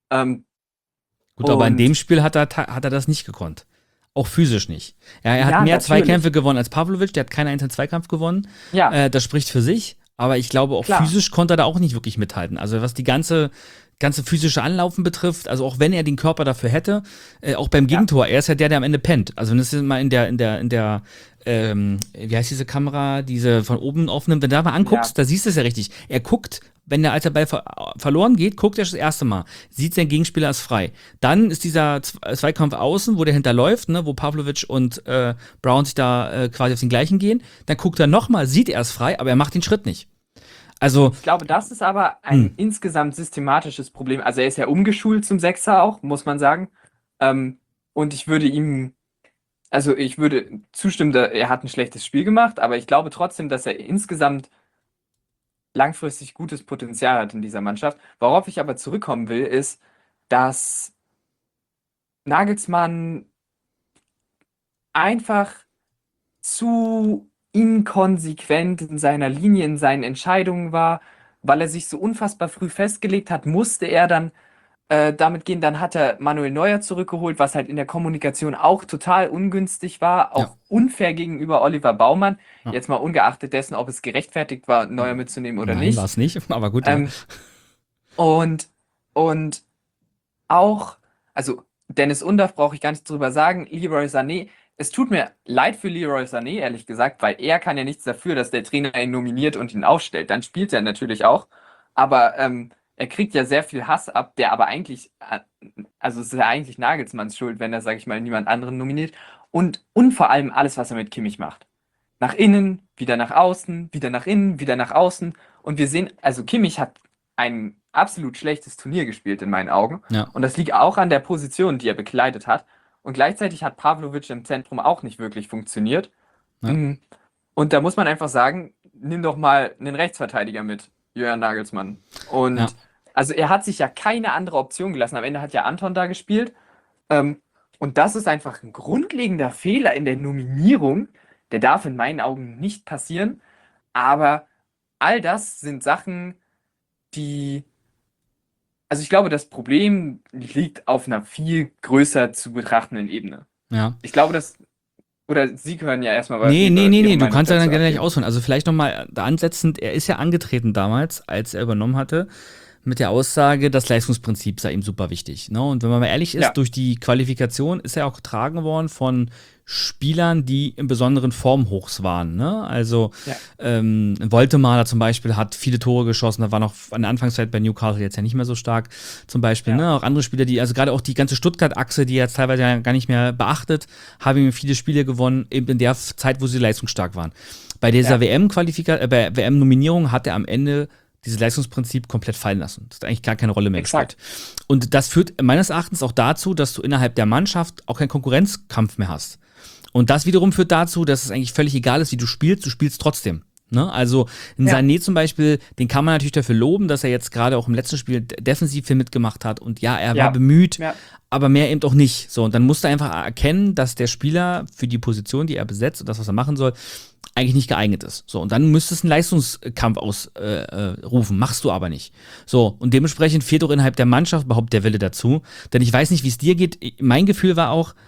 Gut, aber in dem Spiel hat er das nicht gekonnt. Auch physisch nicht. Er hat mehr Zweikämpfe gewonnen als Pavlovic, der hat keinen einzelnen Zweikampf gewonnen. Ja. Das spricht für sich, aber ich glaube, auch physisch konnte er da auch nicht wirklich mithalten. Also was die ganze physische Anlaufen betrifft, also auch wenn er den Körper dafür hätte, auch beim Gegentor, er ist ja der am Ende pennt. Also wenn du es mal in der wie heißt diese Kamera, diese von oben aufnimmt, wenn du da mal anguckst, da siehst du es ja richtig. Er guckt, als der Ball verloren geht, guckt er das erste Mal, sieht sein Gegenspieler ist frei. Dann ist dieser Zweikampf außen, wo der hinterläuft, ne, wo Pavlovic und Brown sich da quasi auf den gleichen gehen. Dann guckt er nochmal, sieht er ist frei, aber er macht den Schritt nicht. Also, ich glaube, das ist aber ein insgesamt systematisches Problem. Also er ist ja umgeschult zum Sechser auch, muss man sagen. Und ich würde zustimmen, er hat ein schlechtes Spiel gemacht, aber ich glaube trotzdem, dass er insgesamt langfristig gutes Potenzial hat in dieser Mannschaft. Worauf ich aber zurückkommen will, ist, dass Nagelsmann einfach zu inkonsequent in seiner Linie, in seinen Entscheidungen war, weil er sich so unfassbar früh festgelegt hat, musste er dann damit gehen. Dann hat er Manuel Neuer zurückgeholt, was halt in der Kommunikation auch total ungünstig war, auch unfair gegenüber Oliver Baumann. Ja. Jetzt mal ungeachtet dessen, ob es gerechtfertigt war, Neuer mitzunehmen oder nicht. Nein, war es nicht, aber gut. Und auch, also Dennis Undaff brauche ich gar nicht drüber sagen, Leroy Sané. Es tut mir leid für Leroy Sané, ehrlich gesagt, weil er kann ja nichts dafür, dass der Trainer ihn nominiert und ihn aufstellt. Dann spielt er natürlich auch, aber er kriegt ja sehr viel Hass ab, der aber eigentlich, also es ist ja eigentlich Nagelsmanns Schuld, wenn er, sag ich mal, niemand anderen nominiert. Und vor allem alles, was er mit Kimmich macht. Nach innen, wieder nach außen, wieder nach innen, wieder nach außen. Und wir sehen, also Kimmich hat ein absolut schlechtes Turnier gespielt in meinen Augen. Ja. Und das liegt auch an der Position, die er bekleidet hat. Und gleichzeitig hat Pavlovic im Zentrum auch nicht wirklich funktioniert. Ja. Und da muss man einfach sagen, nimm doch mal einen Rechtsverteidiger mit, Julian Nagelsmann. Und also er hat sich ja keine andere Option gelassen. Am Ende hat ja Anton da gespielt. Und das ist einfach ein grundlegender Fehler in der Nominierung. Der darf in meinen Augen nicht passieren. Aber all das sind Sachen, die... Also ich glaube, das Problem liegt auf einer viel größer zu betrachtenden Ebene. Ja. Ich glaube, oder Sie können ja erstmal... Nee, du kannst ja dann gerne gleich ausholen. Also vielleicht nochmal da ansetzend, er ist ja angetreten damals, als er übernommen hatte, mit der Aussage, das Leistungsprinzip sei ihm super wichtig. Ne? Und wenn man mal ehrlich ist, durch die Qualifikation ist er auch getragen worden von Spielern, die in besonderen Formhochs waren. Ne? Also Woltemala zum Beispiel hat viele Tore geschossen, da war noch an der Anfangszeit bei Newcastle jetzt ja nicht mehr so stark zum Beispiel. Ne? Auch andere Spieler, also gerade auch die ganze Stuttgart-Achse, die jetzt teilweise ja gar nicht mehr beachtet, haben viele Spiele gewonnen, eben in der Zeit, wo sie leistungsstark waren. Bei dieser WM-Nominierung hat er am Ende dieses Leistungsprinzip komplett fallen lassen. Das hat eigentlich gar keine Rolle mehr gespielt. Und das führt meines Erachtens auch dazu, dass du innerhalb der Mannschaft auch keinen Konkurrenzkampf mehr hast. Und das wiederum führt dazu, dass es eigentlich völlig egal ist, wie du spielst trotzdem. Ne? Also in Sané zum Beispiel, den kann man natürlich dafür loben, dass er jetzt gerade auch im letzten Spiel defensiv viel mitgemacht hat und er war bemüht, aber mehr eben auch nicht. So, und dann musst du einfach erkennen, dass der Spieler für die Position, die er besetzt und das, was er machen soll, eigentlich nicht geeignet ist. So, und dann müsstest du einen Leistungskampf ausrufen, machst du aber nicht. So, und dementsprechend fehlt auch innerhalb der Mannschaft überhaupt der Wille dazu. Denn ich weiß nicht, wie es dir geht. Mein Gefühl war auch,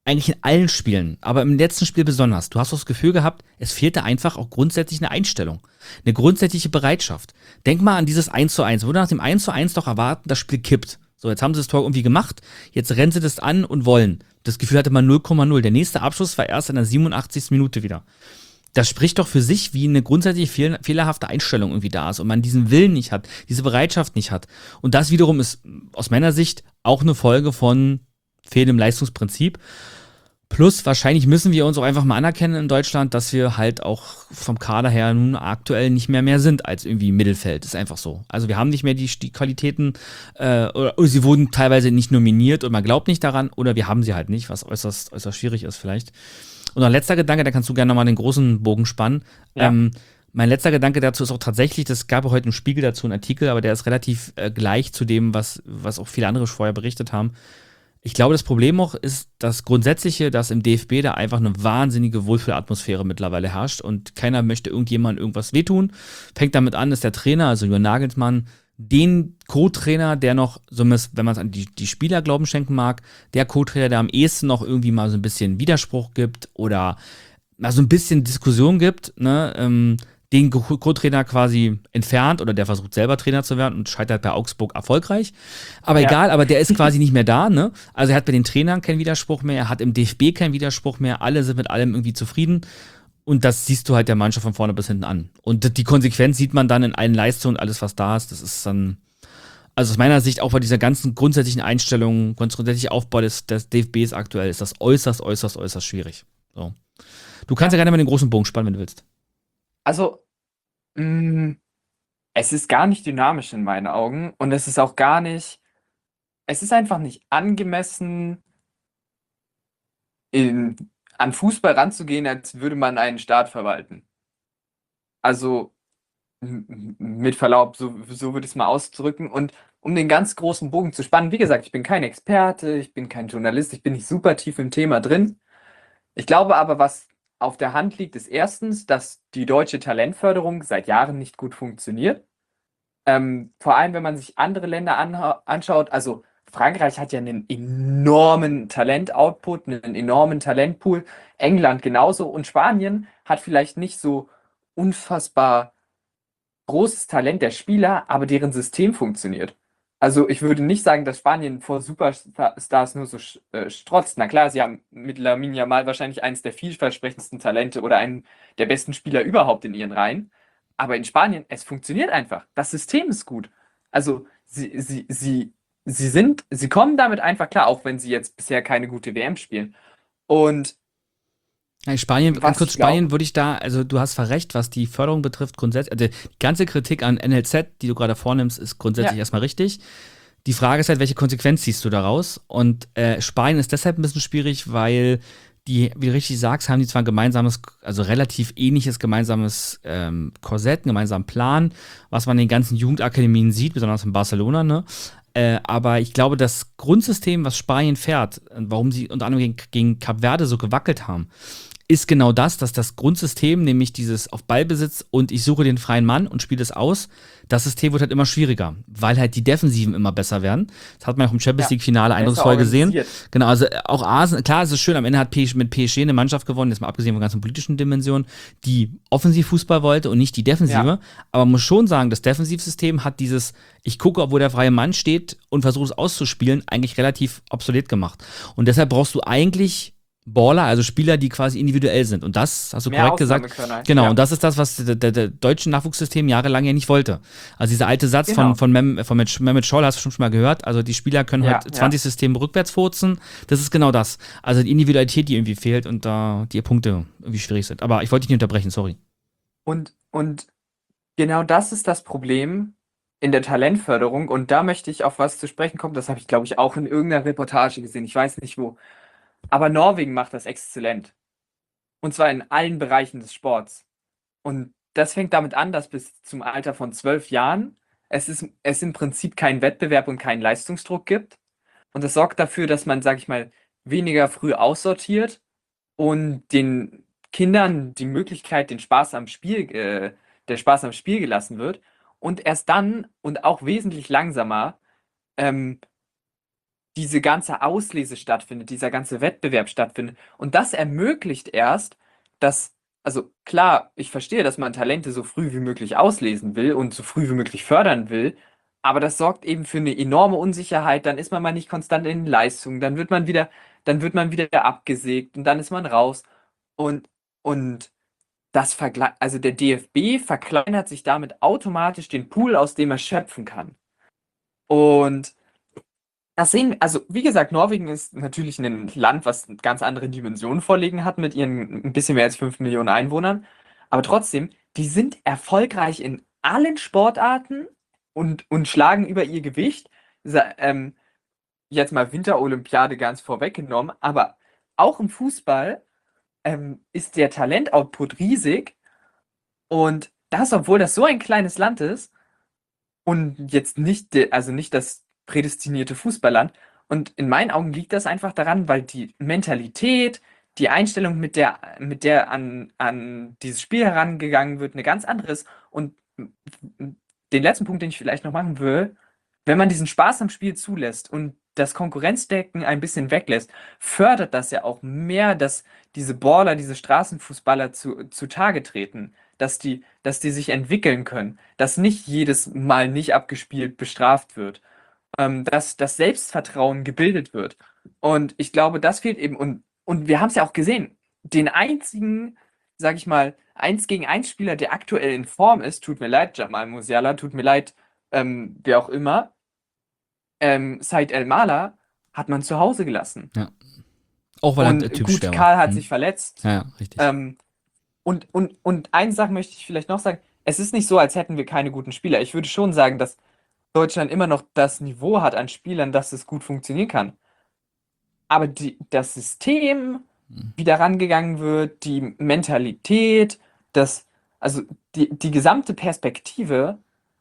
eigentlich in allen Spielen, aber im letzten Spiel besonders. Du hast das Gefühl gehabt, es fehlte einfach auch grundsätzlich eine Einstellung, eine grundsätzliche Bereitschaft. Denk mal an dieses 1:1, wurde nach dem 1:1 doch erwarten, das Spiel kippt. So, jetzt haben sie das Tor irgendwie gemacht, jetzt rennen sie das an und wollen. Das Gefühl hatte man 0,0. Der nächste Abschluss war erst in der 87. Minute wieder. Das spricht doch für sich, wie eine grundsätzlich fehlerhafte Einstellung irgendwie da ist und man diesen Willen nicht hat, diese Bereitschaft nicht hat. Und das wiederum ist aus meiner Sicht auch eine Folge von fehlendem Leistungsprinzip. Plus, wahrscheinlich müssen wir uns auch einfach mal anerkennen in Deutschland, dass wir halt auch vom Kader her nun aktuell nicht mehr sind als irgendwie Mittelfeld. Ist einfach so. Also wir haben nicht mehr die Qualitäten, oder sie wurden teilweise nicht nominiert und man glaubt nicht daran, oder wir haben sie halt nicht, was äußerst schwierig ist vielleicht. Und noch ein letzter Gedanke, da kannst du gerne nochmal den großen Bogen spannen. Ja. Mein letzter Gedanke dazu ist auch tatsächlich, das gab auch heute im Spiegel dazu einen Artikel, aber der ist relativ gleich zu dem, was auch viele andere vorher berichtet haben. Ich glaube, das Problem auch ist das Grundsätzliche, dass im DFB da einfach eine wahnsinnige Wohlfühlatmosphäre mittlerweile herrscht und keiner möchte irgendjemandem irgendwas wehtun. Fängt damit an, dass der Trainer, also Julian Nagelsmann, den Co-Trainer, der noch, wenn man es an die Spieler Glauben schenken mag, der Co-Trainer, der am ehesten noch irgendwie mal so ein bisschen Widerspruch gibt oder mal so ein bisschen Diskussion gibt, ne, den Co-Trainer quasi entfernt oder der versucht selber Trainer zu werden und scheitert bei Augsburg erfolgreich. Aber egal, aber der ist quasi nicht mehr da, ne? Also er hat bei den Trainern keinen Widerspruch mehr, er hat im DFB keinen Widerspruch mehr, alle sind mit allem irgendwie zufrieden. Und das siehst du halt der Mannschaft von vorne bis hinten an. Und die Konsequenz sieht man dann in allen Leistungen und alles, was da ist. Das ist dann, also aus meiner Sicht, auch bei dieser ganzen grundsätzlichen Einstellung, grundsätzlichen Aufbau des DFBs aktuell, ist das äußerst schwierig. So. Du kannst ja gerne mal den großen Bogen spannen, wenn du willst. Also, es ist gar nicht dynamisch in meinen Augen und es ist auch gar nicht, es ist einfach nicht angemessen, an Fußball ranzugehen, als würde man einen Staat verwalten. Also, mit Verlaub, so würde ich es mal ausdrücken. Und um den ganz großen Bogen zu spannen, wie gesagt, ich bin kein Experte, ich bin kein Journalist, ich bin nicht super tief im Thema drin. Ich glaube aber, was auf der Hand liegt, ist erstens, dass die deutsche Talentförderung seit Jahren nicht gut funktioniert. Vor allem, wenn man sich andere Länder anschaut, also Frankreich hat ja einen enormen Talent-Output, einen enormen Talentpool, England genauso und Spanien hat vielleicht nicht so unfassbar großes Talent der Spieler, aber deren System funktioniert. Also ich würde nicht sagen, dass Spanien vor Superstars nur so strotzt. Na klar, sie haben mit Lamine Yamal wahrscheinlich eines der vielversprechendsten Talente oder einen der besten Spieler überhaupt in ihren Reihen. Aber in Spanien, es funktioniert einfach. Das System ist gut. Also sie kommen damit einfach klar, auch wenn sie jetzt bisher keine gute WM spielen. Und Spanien, ganz kurz, ich glaub- Spanien würde ich da, also du hast recht, was die Förderung betrifft, grundsätzlich, also die ganze Kritik an NLZ, die du gerade vornimmst, ist grundsätzlich erstmal richtig. Die Frage ist halt, welche Konsequenz ziehst du daraus? Und Spanien ist deshalb ein bisschen schwierig, weil die, wie du richtig sagst, haben die zwar ein gemeinsames, also relativ ähnliches gemeinsames Korsett, einen gemeinsamen Plan, was man in den ganzen Jugendakademien sieht, besonders in Barcelona, ne? Aber ich glaube, das Grundsystem, was Spanien fährt, warum sie unter anderem gegen Kap Verde so gewackelt haben, ist genau das, dass das Grundsystem, nämlich dieses auf Ballbesitz und ich suche den freien Mann und spiele es aus, das System wird halt immer schwieriger, weil halt die Defensiven immer besser werden. Das hat man auch im Champions League-Finale eindrucksvoll gesehen. Genau, also auch Arsenal, klar, es ist schön, am Ende hat mit PSG eine Mannschaft gewonnen, jetzt mal abgesehen von ganzen politischen Dimensionen, die offensiv Fußball wollte und nicht die Defensive. Ja. Aber man muss schon sagen, das Defensivsystem hat dieses, ich gucke, wo der freie Mann steht und versuche es auszuspielen, eigentlich relativ obsolet gemacht. Und deshalb brauchst du eigentlich Baller, also Spieler, die quasi individuell sind. Und das hast du mehr korrekt gesagt. Genau, ja. Und das ist das, was der deutsche Nachwuchssystem jahrelang ja nicht wollte. Also dieser alte Satz von Mehmet Scholl, hast du schon mal gehört, also die Spieler können halt 20 Systeme rückwärts furzen. Das ist genau das. Also die Individualität, die irgendwie fehlt und da die Punkte irgendwie schwierig sind. Aber ich wollte dich nicht unterbrechen, sorry. Und genau das ist das Problem in der Talentförderung. Und da möchte ich auf was zu sprechen kommen. Das habe ich, glaube ich, auch in irgendeiner Reportage gesehen. Ich weiß nicht wo. Aber Norwegen macht das exzellent. Und zwar in allen Bereichen des Sports. Und das fängt damit an, dass bis zum Alter von 12 Jahren es im Prinzip keinen Wettbewerb und keinen Leistungsdruck gibt. Und das sorgt dafür, dass man, sag ich mal, weniger früh aussortiert und den Kindern die Möglichkeit, der Spaß am Spiel gelassen wird. Und erst dann und auch wesentlich langsamer diese ganze Auslese stattfindet, dieser ganze Wettbewerb stattfindet. Und das ermöglicht erst, dass, also klar, ich verstehe, dass man Talente so früh wie möglich auslesen will und so früh wie möglich fördern will, aber das sorgt eben für eine enorme Unsicherheit. Dann ist man mal nicht konstant in den Leistungen, dann wird man wieder abgesägt und dann ist man raus. Und, und also der DFB verkleinert sich damit automatisch den Pool, aus dem er schöpfen kann. Und das sehen wir, also wie gesagt, Norwegen ist natürlich ein Land, was ganz andere Dimensionen vorliegen hat mit ihren ein bisschen mehr als 5 Millionen Einwohnern. Aber trotzdem, die sind erfolgreich in allen Sportarten und schlagen über ihr Gewicht. Jetzt mal Winterolympiade ganz vorweggenommen, aber auch im Fußball ist der Talentoutput riesig. Und das, obwohl das so ein kleines Land ist und jetzt nicht das prädestinierte Fußballland. Und in meinen Augen liegt das einfach daran, weil die Mentalität, die Einstellung, mit der an dieses Spiel herangegangen wird, eine ganz andere ist. Und den letzten Punkt, den ich vielleicht noch machen will, wenn man diesen Spaß am Spiel zulässt und das Konkurrenzdenken ein bisschen weglässt, fördert das ja auch mehr, dass diese Baller, diese Straßenfußballer zutage treten, dass die sich entwickeln können, dass nicht jedes Mal nicht abgespielt bestraft wird, dass das Selbstvertrauen gebildet wird. Und ich glaube, das fehlt eben. Und wir haben es ja auch gesehen, den einzigen, sag ich mal, 1-gegen-1 Spieler, der aktuell in Form ist, tut mir leid, Jamal Musiala, tut mir leid, wer auch immer, Said El-Mala hat man zu Hause gelassen. Ja. Auch weil Und der Typ gut, schwer war. Karl hat sich verletzt. Ja, richtig. Und eine Sache möchte ich vielleicht noch sagen, es ist nicht so, als hätten wir keine guten Spieler. Ich würde schon sagen, dass Deutschland immer noch das Niveau hat an Spielern, dass es gut funktionieren kann. Aber das System, wie da rangegangen wird, die Mentalität, also die gesamte Perspektive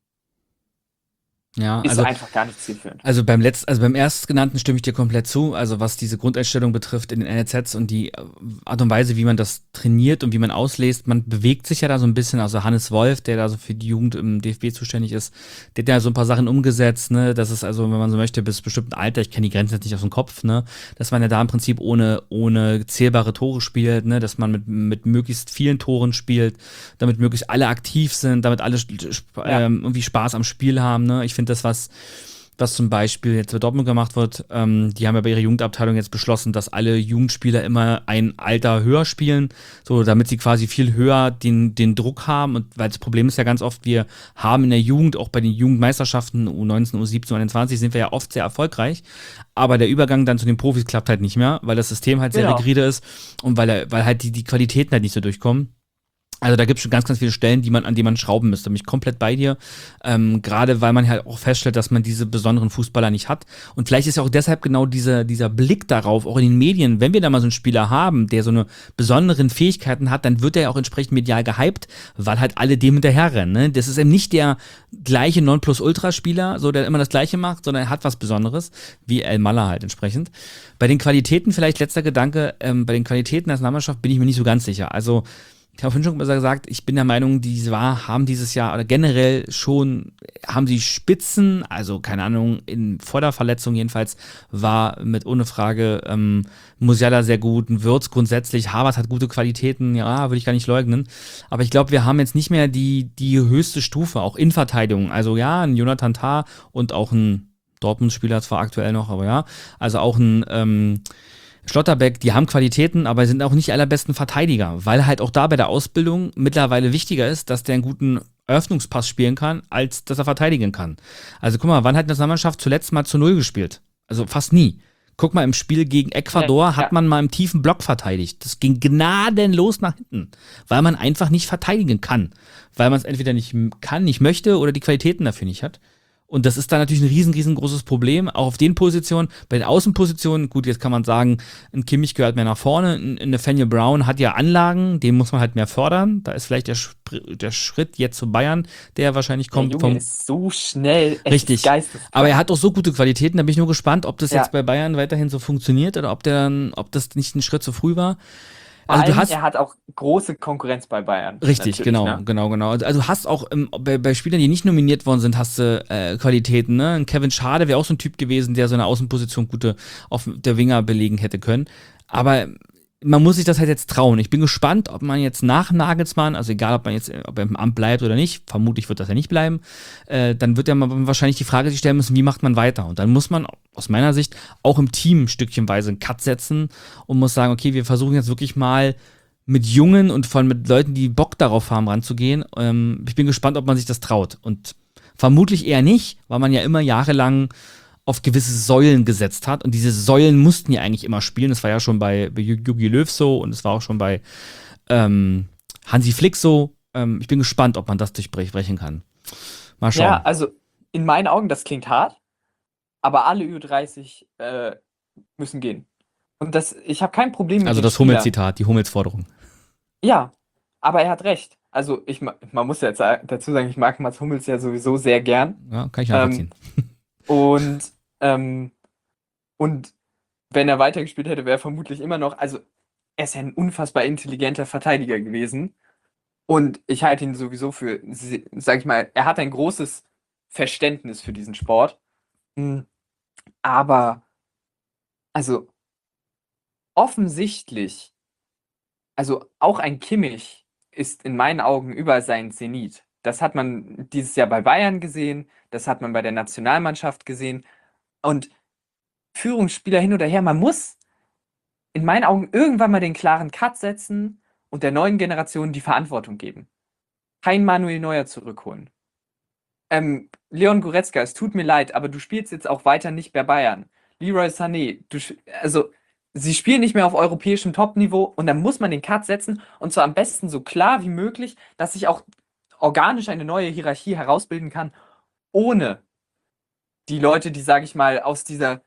Ja, ist also einfach gar nicht zielführend. Also beim erstgenannten stimme ich dir komplett zu. Also was diese Grundeinstellung betrifft in den NLZs und die Art und Weise, wie man das trainiert und wie man auslässt, man bewegt sich ja da so ein bisschen. Also Hannes Wolf, der da so für die Jugend im DFB zuständig ist, der hat ja so ein paar Sachen umgesetzt, ne. Das ist also, wenn man so möchte, bis bestimmten Alter, ich kenne die Grenzen jetzt nicht aus dem Kopf, ne, dass man ja da im Prinzip ohne zählbare Tore spielt, ne, dass man mit möglichst vielen Toren spielt, damit möglichst alle aktiv sind, damit alle irgendwie Spaß am Spiel haben, ne. Ich finde das, was zum Beispiel jetzt bei Dortmund gemacht wird, die haben ja bei ihrer Jugendabteilung jetzt beschlossen, dass alle Jugendspieler immer ein Alter höher spielen, so damit sie quasi viel höher den Druck haben. Und weil das Problem ist ja ganz oft, wir haben in der Jugend, auch bei den Jugendmeisterschaften U19, U17, U21, sind wir ja oft sehr erfolgreich, aber der Übergang dann zu den Profis klappt halt nicht mehr, weil das System halt sehr rigide ist und weil halt die Qualitäten halt nicht so durchkommen. Also da gibt es schon ganz, ganz viele Stellen, an die man schrauben müsste. Bin ich komplett bei dir. Gerade weil man halt auch feststellt, dass man diese besonderen Fußballer nicht hat. Und vielleicht ist ja auch deshalb genau dieser Blick darauf, auch in den Medien, wenn wir da mal so einen Spieler haben, der so eine besonderen Fähigkeiten hat, dann wird er ja auch entsprechend medial gehypt, weil halt alle dem hinterherrennen. Ne? Das ist eben nicht der gleiche Nonplusultra-Spieler, so der immer das Gleiche macht, sondern er hat was Besonderes, wie El-Mala halt entsprechend. Bei den Qualitäten, vielleicht letzter Gedanke, bei den Qualitäten der Nationalmannschaft bin ich mir nicht so ganz sicher. Also ich habe vorhin schon gesagt, ich bin der Meinung, haben dieses Jahr oder generell schon, haben sie Spitzen, also keine Ahnung, vor der Verletzung jedenfalls war ohne Frage Musiala sehr gut, ein Wirtz grundsätzlich, Havertz hat gute Qualitäten, ja, würde ich gar nicht leugnen, aber ich glaube, wir haben jetzt nicht mehr die höchste Stufe, auch in Verteidigung, also ja, ein Jonathan Tah und auch ein Dortmund-Spieler zwar aktuell noch, aber ja, also auch ein Schlotterbeck, die haben Qualitäten, aber sind auch nicht die allerbesten Verteidiger, weil halt auch da bei der Ausbildung mittlerweile wichtiger ist, dass der einen guten Eröffnungspass spielen kann, als dass er verteidigen kann. Also guck mal, wann hat die Nationalmannschaft zuletzt mal zu 0 gespielt? Also fast nie. Guck mal, im Spiel gegen Ecuador hat man mal im tiefen Block verteidigt. Das ging gnadenlos nach hinten, weil man einfach nicht verteidigen kann. Weil man es entweder nicht kann, nicht möchte oder die Qualitäten dafür nicht hat. Und das ist dann natürlich ein riesengroßes Problem, auch auf den Positionen. Bei den Außenpositionen, gut, jetzt kann man sagen, ein Kimmich gehört mehr nach vorne, ein Nathaniel Brown hat ja Anlagen, den muss man halt mehr fördern. Da ist vielleicht der Schritt jetzt zu Bayern, der wahrscheinlich kommt. Der Junge ist so schnell, richtig. Aber er hat auch so gute Qualitäten, da bin ich nur gespannt, ob das jetzt bei Bayern weiterhin so funktioniert oder ob das nicht ein Schritt zu früh war. Also du hast er hat auch große Konkurrenz bei Bayern. richtig, natürlich, genau. ne? Also du hast auch bei Spielern, die nicht nominiert worden sind, hast du Qualitäten. Ne? Ein Kevin Schade wäre auch so ein Typ gewesen, der so eine Außenposition gute auf der Winger belegen hätte können. Aber man muss sich das halt jetzt trauen. Ich bin gespannt, ob man jetzt nach Nagelsmann, also egal, ob er im Amt bleibt oder nicht, vermutlich wird das ja nicht bleiben, dann wird ja man wahrscheinlich die Frage sich stellen müssen, wie macht man weiter? Und dann muss man aus meiner Sicht auch im Team stückchenweise einen Cut setzen und muss sagen, okay, wir versuchen jetzt wirklich mal mit Jungen und vor allem mit Leuten, die Bock darauf haben, ranzugehen. Ich bin gespannt, ob man sich das traut. Und vermutlich eher nicht, weil man ja immer jahrelang auf gewisse Säulen gesetzt hat. Und diese Säulen mussten ja eigentlich immer spielen. Das war ja schon bei Jogi Löw so und es war auch schon bei Hansi Flick so. Ich bin gespannt, ob man das durchbrechen kann. Mal schauen. Ja, also in meinen Augen, das klingt hart, aber alle Ü30 müssen gehen. Und ich habe kein Problem mit Also den das Spielern. Hummels-Zitat, die Hummels-Forderung. Ja, aber er hat recht. Also man muss ja jetzt dazu sagen, ich mag Mats Hummels ja sowieso sehr gern. Ja, kann ich nachvollziehen. Und wenn er weitergespielt hätte, wäre er vermutlich immer noch, also er ist ja ein unfassbar intelligenter Verteidiger gewesen. Und ich halte ihn sowieso für, sag ich mal, er hat ein großes Verständnis für diesen Sport. Aber, also offensichtlich, also auch ein Kimmich ist in meinen Augen über seinen Zenit. Das hat man dieses Jahr bei Bayern gesehen, das hat man bei der Nationalmannschaft gesehen. Und Führungsspieler hin oder her, man muss in meinen Augen irgendwann mal den klaren Cut setzen und der neuen Generation die Verantwortung geben. Kein Manuel Neuer zurückholen. Leon Goretzka, es tut mir leid, aber du spielst jetzt auch weiter nicht bei Bayern. Leroy Sané, sie spielen nicht mehr auf europäischem Top-Niveau und dann muss man den Cut setzen und zwar am besten so klar wie möglich, dass sich auch organisch eine neue Hierarchie herausbilden kann, ohne die Leute, die, sage ich mal, aus dieser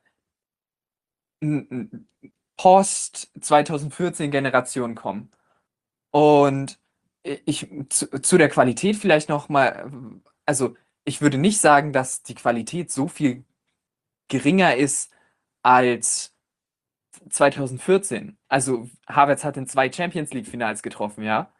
Post-2014-Generation kommen. Und zu der Qualität vielleicht noch mal, also ich würde nicht sagen, dass die Qualität so viel geringer ist als 2014. Also Havertz hat in 2 Champions-League-Finals getroffen, ja.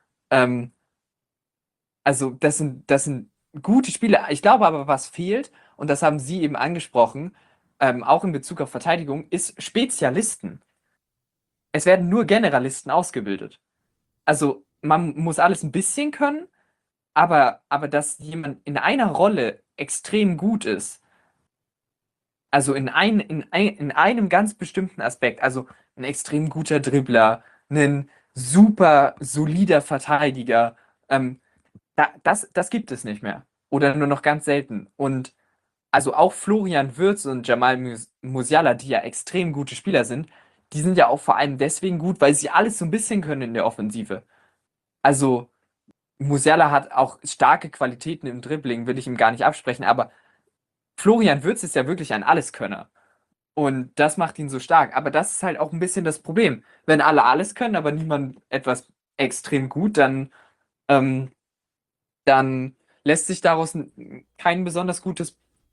Also das sind gute Spiele. Ich glaube aber, was fehlt, und das haben Sie eben angesprochen, auch in Bezug auf Verteidigung, ist Spezialisten. Es werden nur Generalisten ausgebildet. Also man muss alles ein bisschen können, aber dass jemand in einer Rolle extrem gut ist, also in einem ganz bestimmten Aspekt, also ein extrem guter Dribbler, ein super solider Verteidiger, das gibt es nicht mehr. Oder nur noch ganz selten. Und also auch Florian Wirtz und Jamal Musiala, die ja extrem gute Spieler sind, die sind ja auch vor allem deswegen gut, weil sie alles so ein bisschen können in der Offensive. Also Musiala hat auch starke Qualitäten im Dribbling, will ich ihm gar nicht absprechen, aber Florian Wirtz ist ja wirklich ein Alleskönner. Und das macht ihn so stark. Aber das ist halt auch ein bisschen das Problem. Wenn alle alles können, aber niemand etwas extrem gut, dann lässt sich daraus kein besonders gutes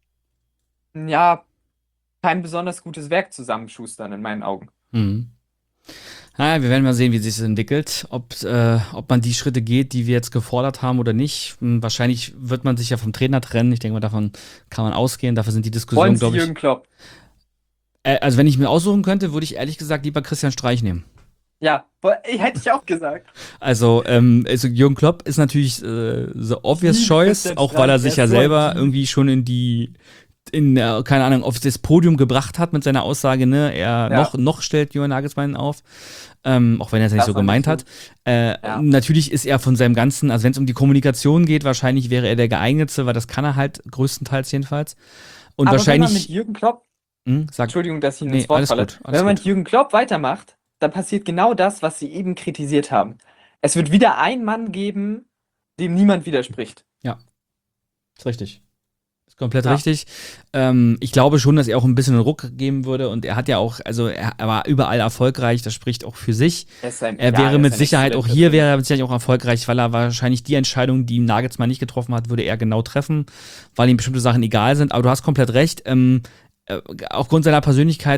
Werk zusammenschustern, in meinen Augen. Mhm. Naja, wir werden mal sehen, wie sich das entwickelt, ob man die Schritte geht, die wir jetzt gefordert haben oder nicht. Wahrscheinlich wird man sich ja vom Trainer trennen. Ich denke mal, davon kann man ausgehen. Dafür sind die Diskussionen, glaube ich. Jürgen Klopp? Also wenn ich mir aussuchen könnte, würde ich ehrlich gesagt lieber Christian Streich nehmen. Ja, hätte ich auch gesagt. Also Jürgen Klopp ist natürlich the obvious choice, auch weil er sich ja selber irgendwie schon keine Ahnung, auf das Podium gebracht hat mit seiner Aussage, ne, noch stellt Julian Nagelsmann auf, auch wenn er es nicht so gemeint hat. Natürlich ist er von seinem ganzen, also wenn es um die Kommunikation geht, wahrscheinlich wäre er der geeignetste, weil das kann er halt größtenteils jedenfalls. Und aber wahrscheinlich. Wenn man mit Jürgen Klopp, Entschuldigung, dass ich Ihnen ins Wort falle, wenn man mit Jürgen Klopp weitermacht, dann passiert genau das, was Sie eben kritisiert haben. Es wird wieder einen Mann geben, dem niemand widerspricht. Ja, ist richtig. Komplett richtig. Ich glaube schon, dass er auch ein bisschen einen Ruck geben würde und er hat ja auch, also er war überall erfolgreich, das spricht auch für sich. Er wäre mit Sicherheit auch hier, wäre er mit Sicherheit auch erfolgreich, weil er wahrscheinlich die Entscheidung, die ihm Nagelsmann nicht getroffen hat, würde er genau treffen, weil ihm bestimmte Sachen egal sind, aber du hast komplett recht, aufgrund seiner Persönlichkeit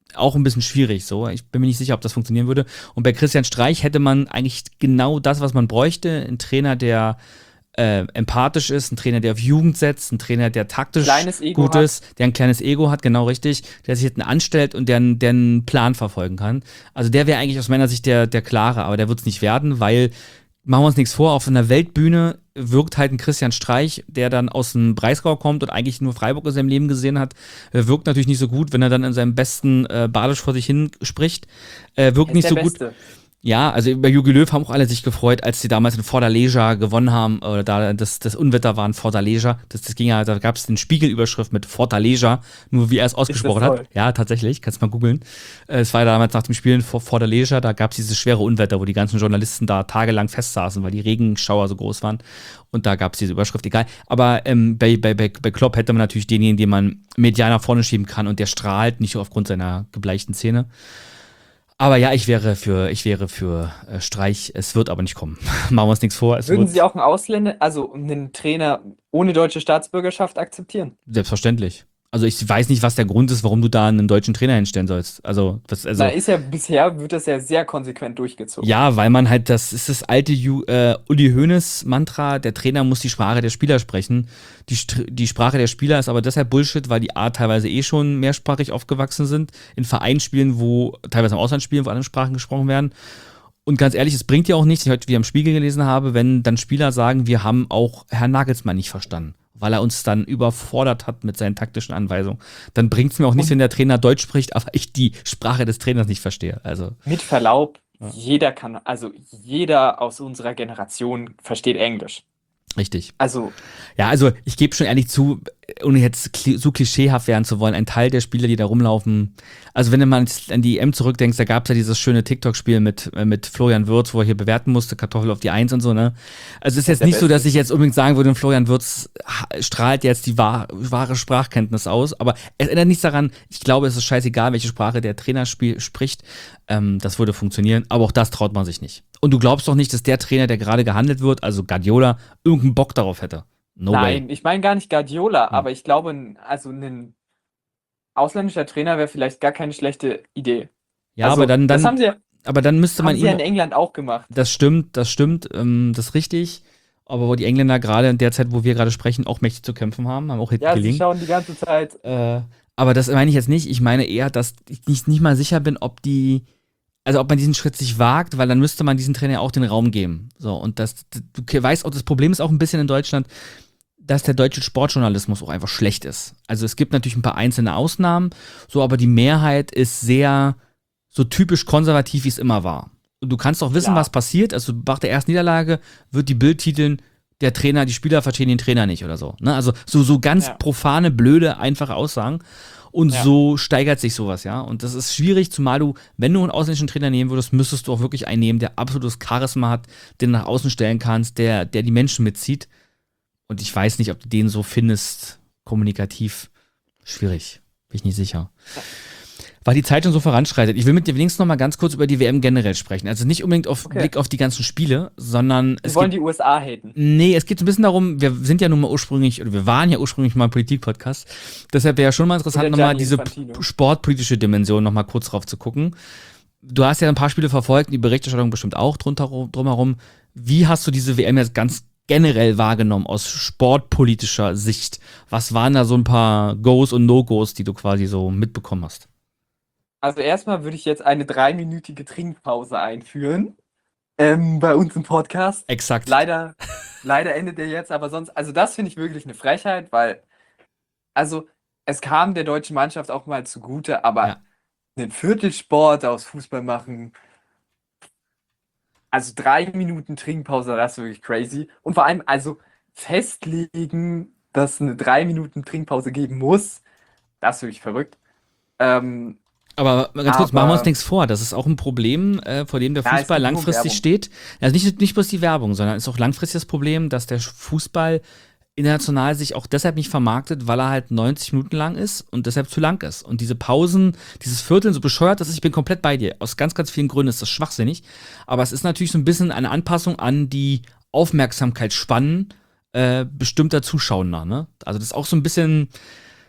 auch ein bisschen schwierig so. Ich bin mir nicht sicher, ob das funktionieren würde. Und bei Christian Streich hätte man eigentlich genau das, was man bräuchte. Ein Trainer, der empathisch ist, ein Trainer, der auf Jugend setzt, ein Trainer, der taktisch gut ist, der ein kleines Ego hat, genau richtig, der sich hinten anstellt und der einen Plan verfolgen kann. Also der wäre eigentlich aus meiner Sicht der klare, aber der wird es nicht werden, weil, machen wir uns nichts vor, auf einer Weltbühne wirkt halt ein Christian Streich, der dann aus dem Breisgau kommt und eigentlich nur Freiburg in seinem Leben gesehen hat, wirkt natürlich nicht so gut, wenn er dann in seinem besten Badisch vor sich hin spricht. Wirkt nicht so gut. Ja, also über Jogi Löw haben auch alle sich gefreut, als sie damals in Fortaleza gewonnen haben, oder da das Unwetter war in Fortaleza. Das ging ja, da gab es den Spiegelüberschrift mit Fortaleza, nur wie er es ausgesprochen hat. Ja, tatsächlich, kannst mal googeln. Es war ja damals nach dem Spiel in Fortaleza, da gab es dieses schwere Unwetter, wo die ganzen Journalisten da tagelang festsaßen, weil die Regenschauer so groß waren. Und da gab es diese Überschrift, egal. Aber bei Klopp hätte man natürlich denjenigen, den man medial nach vorne schieben kann und der strahlt, nicht nur aufgrund seiner gebleichten Zähne. Aber ja, ich wäre für Streich, es wird aber nicht kommen. Machen wir uns nichts vor. Würden Sie auch einen Trainer ohne deutsche Staatsbürgerschaft akzeptieren? Selbstverständlich. Also ich weiß nicht, was der Grund ist, warum du da einen deutschen Trainer hinstellen sollst. Bisher wird das ja sehr konsequent durchgezogen. Ja, weil man halt, das ist das alte Uli Hoeneß Mantra, der Trainer muss die Sprache der Spieler sprechen. Die Sprache der Spieler ist aber deshalb Bullshit, weil die teilweise schon mehrsprachig aufgewachsen sind, in Vereinsspielen, teilweise im Auslandsspielen, wo andere Sprachen gesprochen werden. Und ganz ehrlich, es bringt ja auch nichts, ich heute wieder im Spiegel gelesen habe, wenn dann Spieler sagen, wir haben auch Herrn Nagelsmann nicht verstanden, weil er uns dann überfordert hat mit seinen taktischen Anweisungen. Dann bringt es mir auch nichts, wenn der Trainer Deutsch spricht, aber ich die Sprache des Trainers nicht verstehe. Also mit Verlaub, jeder aus unserer Generation versteht Englisch. Richtig. Also ich gebe schon ehrlich zu, ohne jetzt so klischeehaft werden zu wollen, ein Teil der Spieler, die da rumlaufen, also wenn du mal an die EM zurückdenkst, da gab es ja dieses schöne TikTok-Spiel mit Florian Wirtz, wo er hier bewerten musste, Kartoffel auf die 1 und so, ne? Also es ist jetzt nicht so, dass ich jetzt unbedingt sagen würde, Florian Wirtz strahlt jetzt die wahre Sprachkenntnis aus, aber es ändert nichts daran, ich glaube, es ist scheißegal, welche Sprache der Trainer spricht, das würde funktionieren, aber auch das traut man sich nicht. Und du glaubst doch nicht, dass der Trainer, der gerade gehandelt wird, also Guardiola, irgendeinen Bock darauf hätte. Nein, ich meine gar nicht Guardiola, aber ich glaube, ein ausländischer Trainer wäre vielleicht gar keine schlechte Idee. Ja, also, aber dann müsste man ihn. Haben sie ja in England auch gemacht. Das stimmt, das ist richtig. Aber wo die Engländer gerade in der Zeit, wo wir gerade sprechen, auch mächtig zu kämpfen haben auch hinten gelingen. Sie schauen die ganze Zeit. Aber das meine ich jetzt nicht. Ich meine eher, dass ich nicht mal sicher bin, ob man diesen Schritt sich wagt, weil dann müsste man diesen Trainer auch den Raum geben. So, und du weißt auch, das Problem ist auch ein bisschen in Deutschland, dass der deutsche Sportjournalismus auch einfach schlecht ist. Also es gibt natürlich ein paar einzelne Ausnahmen, so, aber die Mehrheit ist sehr so typisch konservativ, wie es immer war. Und du kannst auch wissen, was passiert. Also nach der ersten Niederlage wird die Bild titeln, die Spieler verstehen den Trainer nicht oder so. Ne? Also so ganz profane, blöde, einfache Aussagen. Und so steigert sich sowas, ja. Und das ist schwierig, zumal wenn du einen ausländischen Trainer nehmen würdest, müsstest du auch wirklich einen nehmen, der absolutes Charisma hat, den du nach außen stellen kannst, der die Menschen mitzieht. Und ich weiß nicht, ob du den so findest, kommunikativ. Schwierig. Bin ich nicht sicher. Weil die Zeit schon so voranschreitet. Ich will mit dir wenigstens noch mal ganz kurz über die WM generell sprechen. Also nicht unbedingt Blick auf die ganzen Spiele, sondern wir wollen die USA haten. Nee, es geht so ein bisschen darum, wir waren ja ursprünglich mal ein Politik-Podcast. Deshalb wäre ja schon mal interessant, nochmal diese sportpolitische Dimension noch mal kurz drauf zu gucken. Du hast ja ein paar Spiele verfolgt, die Berichterstattung bestimmt auch drumherum. Wie hast du diese WM jetzt ganz generell wahrgenommen aus sportpolitischer Sicht? Was waren da so ein paar Goes und No-Goes, die du quasi so mitbekommen hast? Also erstmal würde ich jetzt eine 3-minütige Trinkpause einführen bei uns im Podcast. Exakt. Leider endet der jetzt, aber sonst, also das finde ich wirklich eine Frechheit, weil, also es kam der deutschen Mannschaft auch mal zugute, aber einen Viertelsport aus Fußball machen, also 3 Minuten Trinkpause, das ist wirklich crazy. Und vor allem, also festlegen, dass eine 3 Minuten Trinkpause geben muss, das ist wirklich verrückt. Aber ganz kurz, machen wir uns nichts vor. Das ist auch ein Problem, vor dem der Fußball langfristig steht. Also nicht bloß die Werbung, sondern es ist auch langfristig das Problem, dass der Fußball international sich auch deshalb nicht vermarktet, weil er halt 90 Minuten lang ist und deshalb zu lang ist. Und diese Pausen, dieses Vierteln, so bescheuert das ist, ich bin komplett bei dir. Aus ganz, ganz vielen Gründen ist das schwachsinnig. Aber es ist natürlich so ein bisschen eine Anpassung an die Aufmerksamkeitsspannen bestimmter Zuschauer. Ne? Also das ist auch so ein bisschen.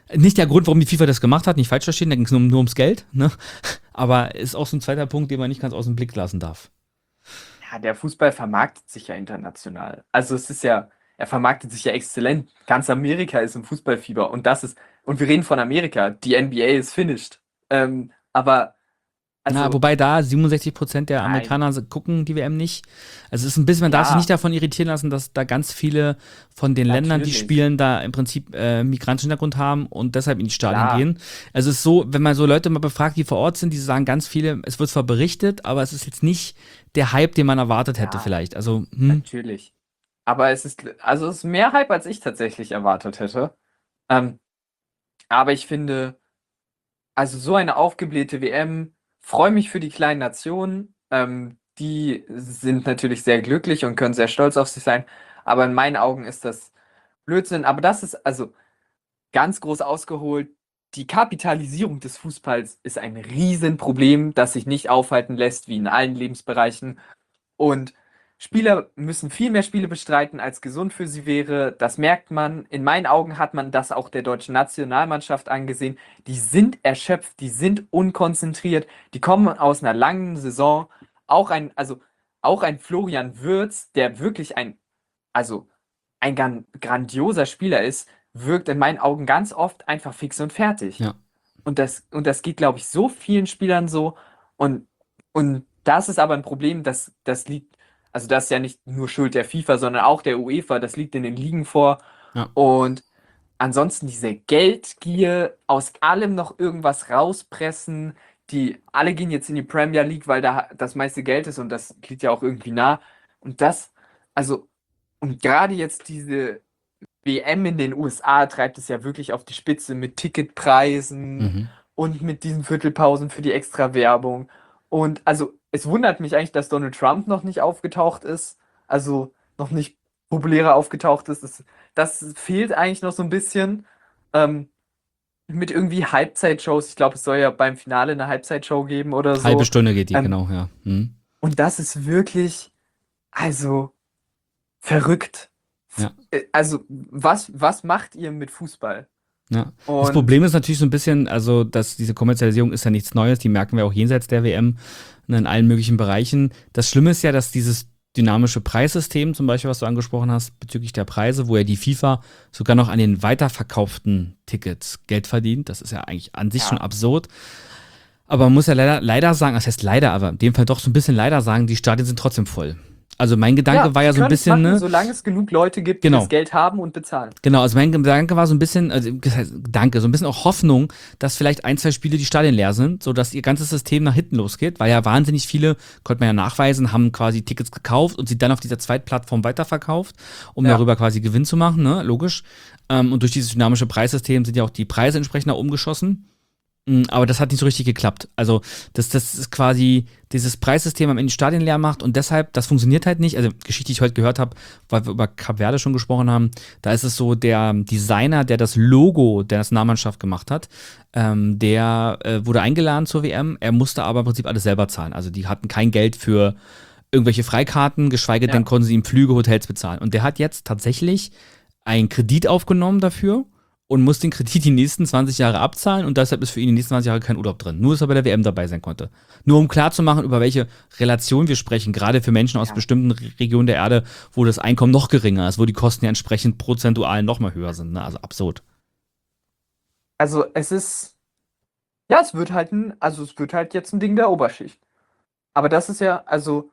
Nicht der Grund, warum die FIFA das gemacht hat, nicht falsch verstehen, da ging es nur ums Geld, ne? Aber ist auch so ein zweiter Punkt, den man nicht ganz aus dem Blick lassen darf. Ja, der Fußball vermarktet sich ja international. Also es ist ja, er vermarktet sich ja exzellent. Ganz Amerika ist im Fußballfieber und wir reden von Amerika, die NBA ist finished. Aber, also, Wobei da 67% der Nein. Amerikaner gucken die WM nicht. Also es ist ein bisschen, man darf sich Ja. nicht davon irritieren lassen, dass da ganz viele von den Ländern, die Natürlich. spielen, da im Prinzip migrantischen Hintergrund haben und deshalb in die Stadien Klar. gehen. Also es ist so, wenn man so Leute mal befragt, die vor Ort sind, die sagen ganz viele, es wird zwar berichtet, aber es ist jetzt nicht der Hype, den man erwartet hätte Ja. vielleicht. Also, Natürlich. Aber es ist mehr Hype, als ich tatsächlich erwartet hätte. Aber ich finde, also so eine aufgeblähte WM, freue mich für die kleinen Nationen. Die sind natürlich sehr glücklich und können sehr stolz auf sich sein. Aber in meinen Augen ist das Blödsinn. Aber das ist also ganz groß ausgeholt. Die Kapitalisierung des Fußballs ist ein Riesenproblem, das sich nicht aufhalten lässt, wie in allen Lebensbereichen. Und Spieler müssen viel mehr Spiele bestreiten, als gesund für sie wäre. Das merkt man. In meinen Augen hat man das auch der deutschen Nationalmannschaft angesehen. Die sind erschöpft, die sind unkonzentriert, die kommen aus einer langen Saison. Auch ein Florian Wirtz, der wirklich ein grandioser Spieler ist, wirkt in meinen Augen ganz oft einfach fix und fertig. Ja. Und das geht, glaube ich, so vielen Spielern so. Und das ist aber ein Problem, das liegt, also das ist ja nicht nur Schuld der FIFA, sondern auch der UEFA, das liegt in den Ligen vor. Ja. Und ansonsten diese Geldgier, aus allem noch irgendwas rauspressen, die alle gehen jetzt in die Premier League, weil da das meiste Geld ist und das liegt ja auch irgendwie nah. Und und gerade jetzt diese WM in den USA treibt es ja wirklich auf die Spitze mit Ticketpreisen und mit diesen Viertelpausen für die Extra-Werbung. Und also es wundert mich eigentlich, dass Donald Trump noch nicht aufgetaucht ist, also noch nicht populärer aufgetaucht ist. Das fehlt eigentlich noch so ein bisschen. Mit irgendwie Halbzeitshows. Ich glaube, es soll ja beim Finale eine Halbzeitshow geben oder so. halbe Stunde geht die, genau, ja. Und das ist wirklich, also, verrückt. Ja. Also, was macht ihr mit Fußball? Ja. Das Und Problem ist natürlich so ein bisschen, also dass diese Kommerzialisierung ist ja nichts Neues, die merken wir auch jenseits der WM, ne, in allen möglichen Bereichen. Das Schlimme ist ja, dass dieses dynamische Preissystem, zum Beispiel, was du angesprochen hast, bezüglich der Preise, wo ja die FIFA sogar noch an den weiterverkauften Tickets Geld verdient, das ist ja eigentlich an sich schon absurd. Aber man muss ja leider sagen, das heißt leider, aber in dem Fall doch so ein bisschen leider sagen, die Stadien sind trotzdem voll. Also mein Gedanke war ja so ein bisschen, machen, ne? solange es genug Leute gibt, die Genau. das Geld haben und bezahlen. Genau, also mein Gedanke war so ein bisschen, so ein bisschen auch Hoffnung, dass vielleicht 1, 2 Spiele die Stadien leer sind, sodass ihr ganzes System nach hinten losgeht, weil ja wahnsinnig viele, konnte man ja nachweisen, haben quasi Tickets gekauft und sie dann auf dieser Zweitplattform weiterverkauft, um darüber quasi Gewinn zu machen, ne, logisch. Und durch dieses dynamische Preissystem sind ja auch die Preise entsprechend nach oben geschossen. Aber das hat nicht so richtig geklappt. Also, das ist quasi dieses Preissystem am Ende die Stadien leer macht und deshalb, das funktioniert halt nicht. Also, Geschichte, die ich heute gehört habe, weil wir über Kap Verde schon gesprochen haben, da ist es so, der Designer, der das Logo der Nationalmannschaft gemacht hat, der wurde eingeladen zur WM, er musste aber im Prinzip alles selber zahlen. Also, die hatten kein Geld für irgendwelche Freikarten, geschweige denn konnten sie ihm Flüge, Hotels bezahlen. Und der hat jetzt tatsächlich einen Kredit aufgenommen dafür und muss den Kredit die nächsten 20 Jahre abzahlen und deshalb ist für ihn die nächsten 20 Jahre kein Urlaub drin. Nur, dass er bei der WM dabei sein konnte. Nur um klarzumachen, über welche Relation wir sprechen, gerade für Menschen aus bestimmten Regionen der Erde, wo das Einkommen noch geringer ist, wo die Kosten ja entsprechend prozentual noch mal höher sind. Ne? Also absurd. Also es wird halt jetzt ein Ding der Oberschicht. Aber das ist ja, also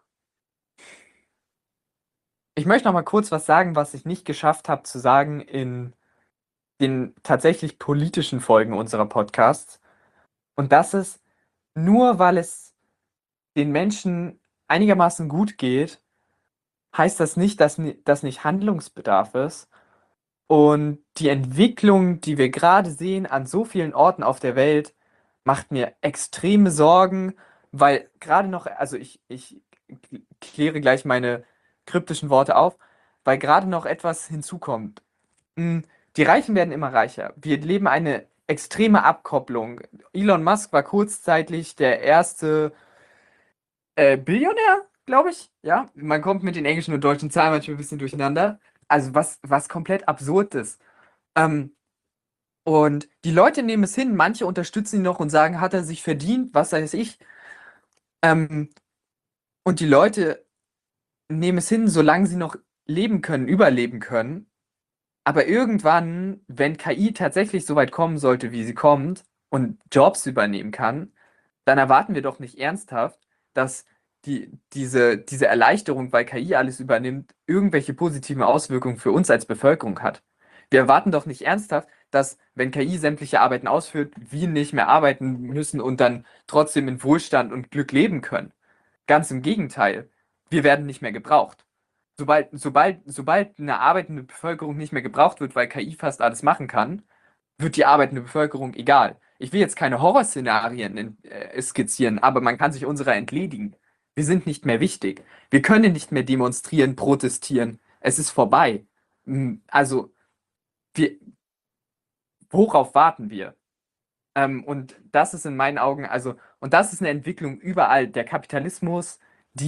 ich möchte noch mal kurz was sagen, was ich nicht geschafft habe zu sagen in den tatsächlich politischen Folgen unserer Podcasts. Und das ist, nur weil es den Menschen einigermaßen gut geht, heißt das nicht, dass nicht Handlungsbedarf ist. Und die Entwicklung, die wir gerade sehen an so vielen Orten auf der Welt, macht mir extreme Sorgen, weil gerade noch, also ich kläre gleich meine kryptischen Worte auf, weil gerade noch etwas hinzukommt. Die Reichen werden immer reicher. Wir leben eine extreme Abkopplung. Elon Musk war kurzzeitig der erste Billionär, glaube ich. Ja, man kommt mit den englischen und deutschen Zahlen manchmal ein bisschen durcheinander. Also was komplett absurd ist. Und die Leute nehmen es hin, manche unterstützen ihn noch und sagen, hat er sich verdient, was weiß ich. Ähm, und die Leute nehmen es hin, solange sie noch leben können, überleben können. Aber irgendwann, wenn KI tatsächlich so weit kommen sollte, wie sie kommt und Jobs übernehmen kann, dann erwarten wir doch nicht ernsthaft, dass diese Erleichterung, weil KI alles übernimmt, irgendwelche positiven Auswirkungen für uns als Bevölkerung hat. Wir erwarten doch nicht ernsthaft, dass, wenn KI sämtliche Arbeiten ausführt, wir nicht mehr arbeiten müssen und dann trotzdem in Wohlstand und Glück leben können. Ganz im Gegenteil, wir werden nicht mehr gebraucht. Sobald eine arbeitende Bevölkerung nicht mehr gebraucht wird, weil KI fast alles machen kann, wird die arbeitende Bevölkerung egal. Ich will jetzt keine Horrorszenarien skizzieren, aber man kann sich unserer entledigen. Wir sind nicht mehr wichtig. Wir können nicht mehr demonstrieren, protestieren. Es ist vorbei. Also, worauf warten wir? Und das ist in meinen Augen, und das ist eine Entwicklung überall. Der Kapitalismus,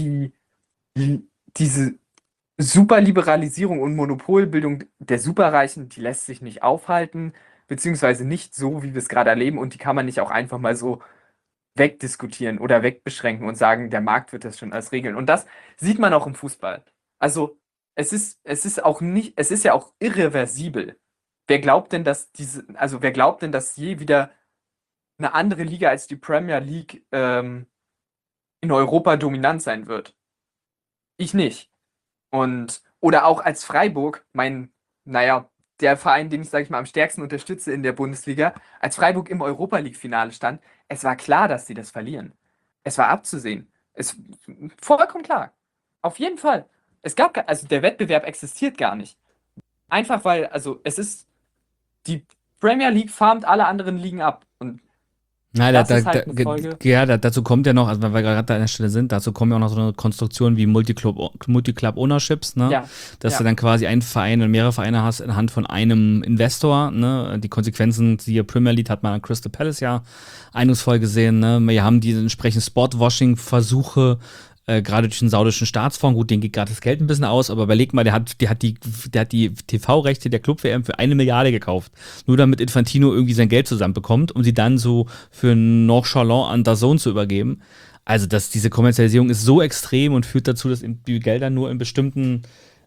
diese Superliberalisierung und Monopolbildung der Superreichen, die lässt sich nicht aufhalten, beziehungsweise nicht so, wie wir es gerade erleben, und die kann man nicht auch einfach mal so wegdiskutieren oder wegbeschränken und sagen, der Markt wird das schon alles regeln. Und das sieht man auch im Fußball. Also es ist ja auch irreversibel. Wer glaubt denn, dass je wieder eine andere Liga als die Premier League in Europa dominant sein wird? Ich nicht. Oder auch als Freiburg, der Verein, den ich, sage ich mal, am stärksten unterstütze in der Bundesliga, als Freiburg im Europa-League-Finale stand, es war klar, dass sie das verlieren. Es war abzusehen. Vollkommen klar. Auf jeden Fall. Der Wettbewerb existiert gar nicht. Einfach weil, die Premier League farmt alle anderen Ligen ab. Und Nein, das ist halt eine Folge. dazu kommt ja noch, also weil wir gerade an der Stelle sind, dazu kommen ja auch noch so eine Konstruktion wie Multiclub Ownerships, ne? Ja, Dass du dann quasi einen Verein und mehrere Vereine hast anhand von einem Investor, ne? Die Konsequenzen, siehe Premier League, hat man an Crystal Palace ja eindrucksvoll gesehen, ne? Wir haben diese entsprechenden Sportwashing-Versuche, gerade durch den saudischen Staatsfonds, gut, denen geht gerade das Geld ein bisschen aus, aber überleg mal, der hat die TV-Rechte der Club-WM für 1 Milliarde gekauft. Nur damit Infantino irgendwie sein Geld zusammenbekommt, um sie dann so für nonchalant an DAZN zu übergeben. Also, diese Kommerzialisierung ist so extrem und führt dazu, dass die Gelder nur in bestimmten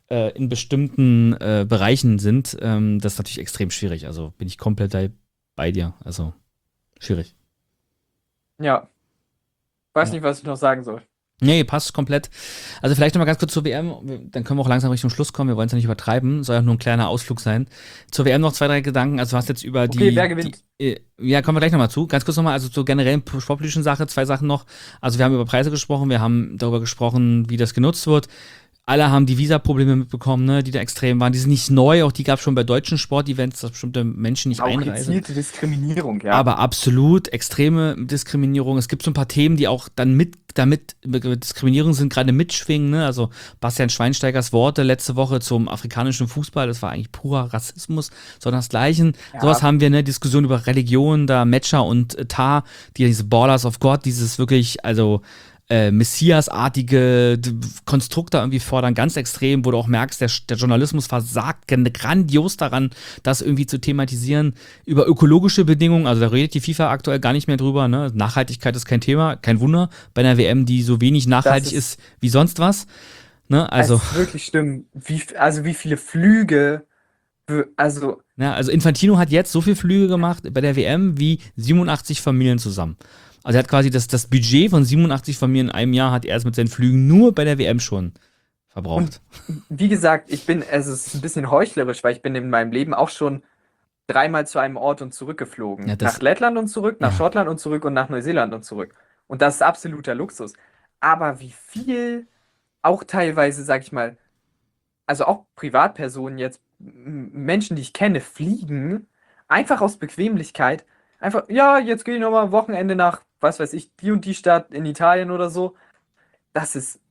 Bereichen sind. Das ist natürlich extrem schwierig. Also, bin ich komplett bei dir. Also, schwierig. Ja. Weiß nicht, was ich noch sagen soll. Nee, passt komplett. Also vielleicht nochmal ganz kurz zur WM, dann können wir auch langsam Richtung Schluss kommen, wir wollen es ja nicht übertreiben, soll ja nur ein kleiner Ausflug sein. Zur WM noch 2, 3 Gedanken, also du hast jetzt über wer gewinnt? Ja, kommen wir gleich nochmal zu. Ganz kurz nochmal, also zur generellen sportpolitischen Sache, 2 Sachen noch. Also wir haben über Preise gesprochen, wir haben darüber gesprochen, wie das genutzt wird. Alle haben die Visa-Probleme mitbekommen, ne, die da extrem waren. Die sind nicht neu, auch die gab es schon bei deutschen Sportevents, dass bestimmte Menschen nicht einreisen. Auch gezielte Diskriminierung, ja. Aber absolut extreme Diskriminierung. Es gibt so ein paar Themen, die auch dann damit Diskriminierung sind, gerade mitschwingen. Ne? Also Bastian Schweinsteigers Worte letzte Woche zum afrikanischen Fußball, das war eigentlich purer Rassismus, sondern das Gleiche. Ja. Sowas haben wir, ne, Diskussion über Religion, da Metscher und Tar, diese Ballers of God, dieses wirklich, Messias-artige Konstrukte irgendwie fordern, ganz extrem, wo du auch merkst, der Journalismus versagt grandios daran, das irgendwie zu thematisieren. Über ökologische Bedingungen, also da redet die FIFA aktuell gar nicht mehr drüber, ne? Nachhaltigkeit ist kein Thema, kein Wunder, bei einer WM, die so wenig nachhaltig ist wie sonst was. Ne? Also, das ist wirklich schlimm, wie viele Flüge, also Infantino hat jetzt so viele Flüge gemacht bei der WM wie 87 Familien zusammen. Also er hat quasi das Budget von 87 Familien in einem Jahr hat er erst mit seinen Flügen nur bei der WM schon verbraucht. Und wie gesagt, es ist ein bisschen heuchlerisch, weil ich bin in meinem Leben auch schon 3-mal zu einem Ort und zurück geflogen. Ja, nach Lettland und zurück, nach Schottland und zurück und nach Neuseeland und zurück. Und das ist absoluter Luxus. Aber wie viel, auch teilweise, sag ich mal, also auch Privatpersonen jetzt, Menschen, die ich kenne, fliegen, einfach aus Bequemlichkeit, einfach, ja, jetzt gehe ich nochmal am Wochenende nach, was weiß ich, die und die Stadt in Italien oder so. Das ist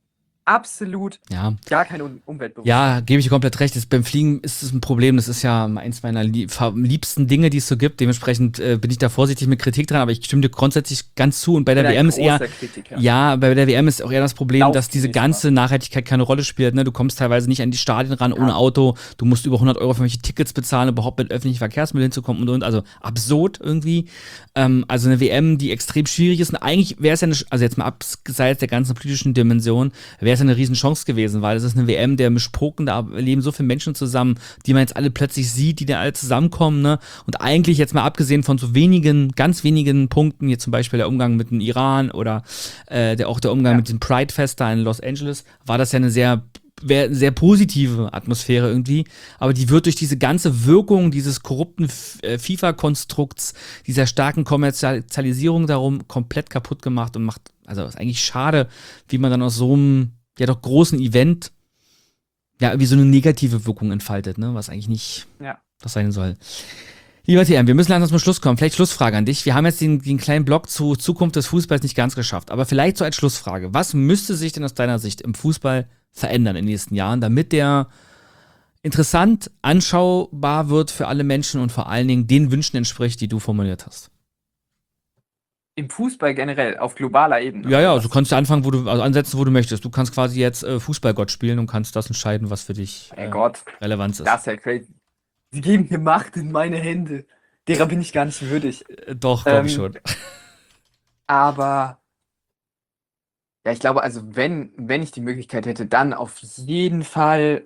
absolut Ja. gar kein Umweltbewusstsein. Ja, gebe ich dir komplett recht. Beim Fliegen ist es ein Problem. Das ist ja eins meiner liebsten Dinge, die es so gibt. Dementsprechend bin ich da vorsichtig mit Kritik dran, aber ich stimme dir grundsätzlich ganz zu. Und bei der WM ist eher, ja, bei der WM ist auch eher das Problem, dass diese ganze Nachhaltigkeit keine Rolle spielt. Ne? Du kommst teilweise nicht an die Stadien ran ohne Auto. Du musst über 100 Euro für welche Tickets bezahlen, überhaupt mit öffentlichen Verkehrsmitteln hinzukommen und. Also absurd irgendwie. Also eine WM, die extrem schwierig ist. Und eigentlich wäre es ja also jetzt mal abseits der ganzen politischen Dimension, wäre es ja eine Riesenchance gewesen, weil es ist eine WM der Mischpoken, da leben so viele Menschen zusammen, die man jetzt alle plötzlich sieht, die da alle zusammenkommen, ne? Und eigentlich jetzt mal abgesehen von so ganz wenigen Punkten, hier zum Beispiel der Umgang mit dem Iran oder der Umgang mit dem Pride-Fest da in Los Angeles, war das ja eine sehr positive Atmosphäre irgendwie, aber die wird durch diese ganze Wirkung dieses korrupten FIFA-Konstrukts, dieser starken Kommerzialisierung darum komplett kaputt gemacht und also ist eigentlich schade, wie man dann aus so einem ja doch großen Event ja irgendwie so eine negative Wirkung entfaltet, ne, was eigentlich nicht das sein soll. Lieber TM, wir müssen langsam zum Schluss kommen. Vielleicht Schlussfrage an dich. Wir haben jetzt den kleinen Block zu Zukunft des Fußballs nicht ganz geschafft, aber vielleicht so als Schlussfrage. Was müsste sich denn aus deiner Sicht im Fußball verändern in den nächsten Jahren, damit der interessant, anschaubar wird für alle Menschen und vor allen Dingen den Wünschen entspricht, die du formuliert hast? Im Fußball generell, auf globaler Ebene. Ja, also du kannst anfangen, ansetzen, wo du möchtest. Du kannst quasi jetzt Fußballgott spielen und kannst das entscheiden, was für dich Relevanz ist. Das ist ja crazy. Sie geben mir Macht in meine Hände. Derer bin ich gar nicht würdig. Doch, glaube ich schon. Aber ja, ich glaube, also wenn ich die Möglichkeit hätte, dann auf jeden Fall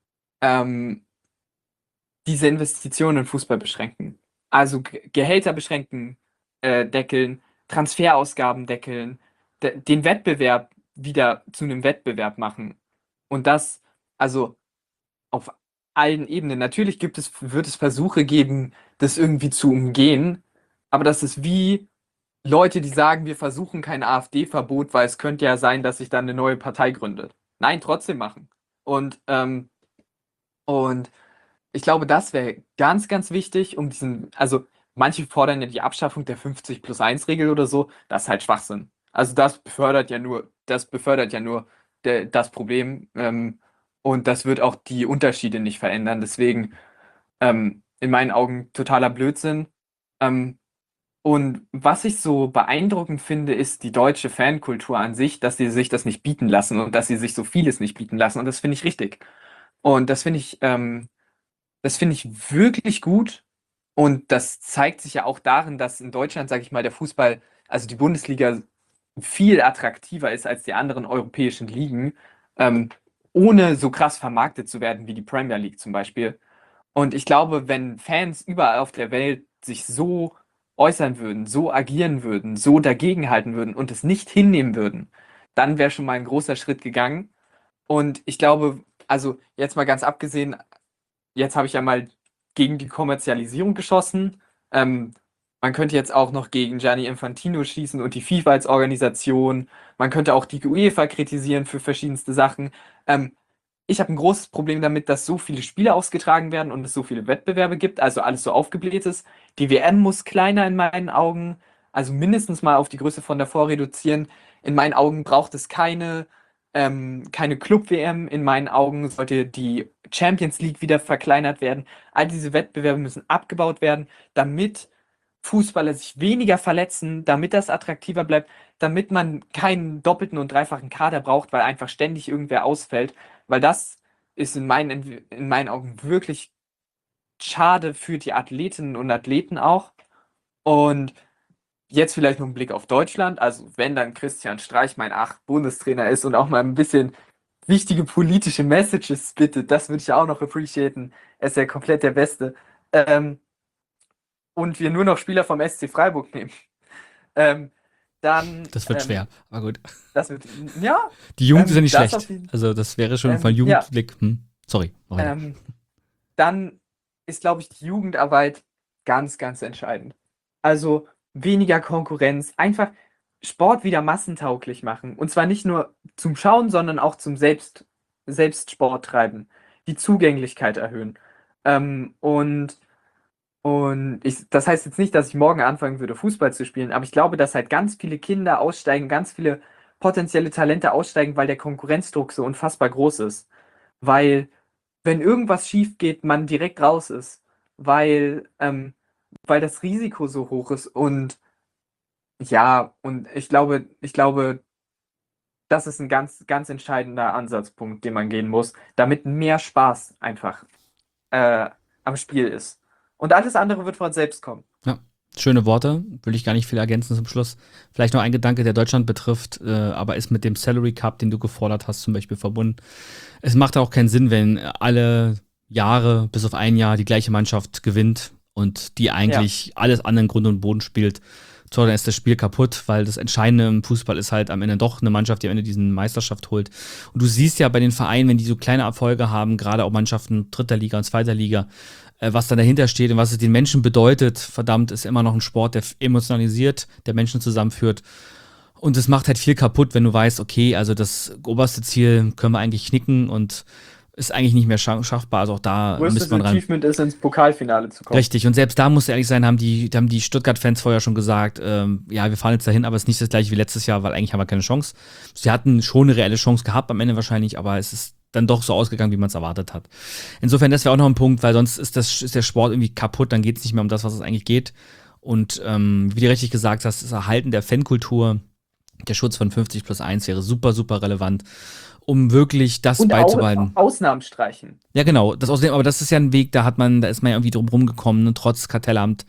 diese Investitionen in Fußball beschränken. Also Gehälter beschränken, deckeln, Transferausgaben deckeln, den Wettbewerb wieder zu einem Wettbewerb machen. Und das, also auf allen Ebenen. Natürlich wird es Versuche geben, das irgendwie zu umgehen, aber das ist wie Leute, die sagen, wir versuchen kein AfD-Verbot, weil es könnte ja sein, dass sich dann eine neue Partei gründet. Nein, trotzdem machen. Und ich glaube, das wäre ganz, ganz wichtig, also manche fordern ja die Abschaffung der 50+1-Regel oder so, das ist halt Schwachsinn. Also das befördert ja nur das Problem, und das wird auch die Unterschiede nicht verändern. Deswegen in meinen Augen totaler Blödsinn. Und was ich so beeindruckend finde, ist die deutsche Fankultur an sich, dass sie sich das nicht bieten lassen und dass sie sich so vieles nicht bieten lassen. Und das finde ich richtig. Und das finde ich wirklich gut. Und das zeigt sich ja auch darin, dass in Deutschland, sage ich mal, der Fußball, also die Bundesliga, viel attraktiver ist als die anderen europäischen Ligen, ohne so krass vermarktet zu werden wie die Premier League zum Beispiel. Und ich glaube, wenn Fans überall auf der Welt sich so äußern würden, so agieren würden, so dagegenhalten würden und es nicht hinnehmen würden, dann wäre schon mal ein großer Schritt gegangen. Und ich glaube, also jetzt mal ganz abgesehen, jetzt habe ich ja mal gegen die Kommerzialisierung geschossen. Man könnte jetzt auch noch gegen Gianni Infantino schießen und die FIFA als Organisation. Man könnte auch die UEFA kritisieren für verschiedenste Sachen. Ich habe ein großes Problem damit, dass so viele Spiele ausgetragen werden und es so viele Wettbewerbe gibt, also alles so aufgebläht ist. Die WM muss kleiner in meinen Augen, also mindestens mal auf die Größe von davor reduzieren. In meinen Augen braucht es keine Club-WM. In meinen Augen sollte die Champions League wieder verkleinert werden. All diese Wettbewerbe müssen abgebaut werden, damit Fußballer sich weniger verletzen, damit das attraktiver bleibt, damit man keinen doppelten und dreifachen Kader braucht, weil einfach ständig irgendwer ausfällt. Weil das ist in meinen Augen wirklich schade für die Athletinnen und Athleten auch. Und jetzt vielleicht noch ein Blick auf Deutschland. Also wenn dann Christian Streich mein Bundestrainer ist und auch mal ein bisschen wichtige politische Messages bittet, das würde ich auch noch appreciaten. Er ist ja komplett der Beste. Und wir nur noch Spieler vom SC Freiburg nehmen. Dann. Das wird schwer, aber gut. Das wird, ja. Die Jugend ist ja nicht schlecht. Also das wäre schon von Jugendblick. Ja. Sorry. Dann ist, glaube ich, die Jugendarbeit ganz, ganz entscheidend. Also weniger Konkurrenz, einfach Sport wieder massentauglich machen. Und zwar nicht nur zum Schauen, sondern auch zum Selbstsport treiben. Die Zugänglichkeit erhöhen. Das heißt jetzt nicht, dass ich morgen anfangen würde, Fußball zu spielen, aber ich glaube, dass halt ganz viele Kinder aussteigen, ganz viele potenzielle Talente aussteigen, weil der Konkurrenzdruck so unfassbar groß ist. Weil, wenn irgendwas schief geht, man direkt raus ist. Weil das Risiko so hoch ist. Und ja, und ich glaube, das ist ein ganz, ganz entscheidender Ansatzpunkt, den man gehen muss, damit mehr Spaß einfach am Spiel ist. Und alles andere wird von selbst kommen. Ja, schöne Worte, will ich gar nicht viel ergänzen zum Schluss. Vielleicht noch ein Gedanke, der Deutschland betrifft, aber ist mit dem Salary Cup, den du gefordert hast, zum Beispiel verbunden. Es macht auch keinen Sinn, wenn alle Jahre, bis auf ein Jahr, die gleiche Mannschaft gewinnt und die eigentlich alles anderen Grund und Boden spielt. So, dann ist das Spiel kaputt, weil das Entscheidende im Fußball ist halt am Ende doch eine Mannschaft, die am Ende diese Meisterschaft holt. Und du siehst ja bei den Vereinen, wenn die so kleine Erfolge haben, gerade auch Mannschaften dritter Liga und zweiter Liga, was dann dahinter steht und was es den Menschen bedeutet, verdammt, ist immer noch ein Sport, der emotionalisiert, der Menschen zusammenführt. Und es macht halt viel kaputt, wenn du weißt, okay, also das oberste Ziel können wir eigentlich knicken und ist eigentlich nicht mehr schaffbar. Also auch da müsste man ran. Achievement ist, ins Pokalfinale zu kommen. Richtig, und selbst da musst du ehrlich sein, haben die Stuttgart-Fans vorher schon gesagt, ja, wir fahren jetzt dahin, aber es ist nicht das gleiche wie letztes Jahr, weil eigentlich haben wir keine Chance. Sie hatten schon eine reelle Chance gehabt am Ende wahrscheinlich, aber es ist dann doch so ausgegangen, wie man es erwartet hat. Insofern, das wäre auch noch ein Punkt, weil sonst ist der Sport irgendwie kaputt, dann geht es nicht mehr um das, was es eigentlich geht. Und wie du richtig gesagt hast, das Erhalten der Fankultur, der Schutz von 50+1 wäre super, super relevant, um wirklich das und beizubehalten. Auch Ausnahmen streichen. Ja, genau. Aber das ist ja ein Weg, da ist man ja irgendwie drum rumgekommen, ne, trotz Kartellamt.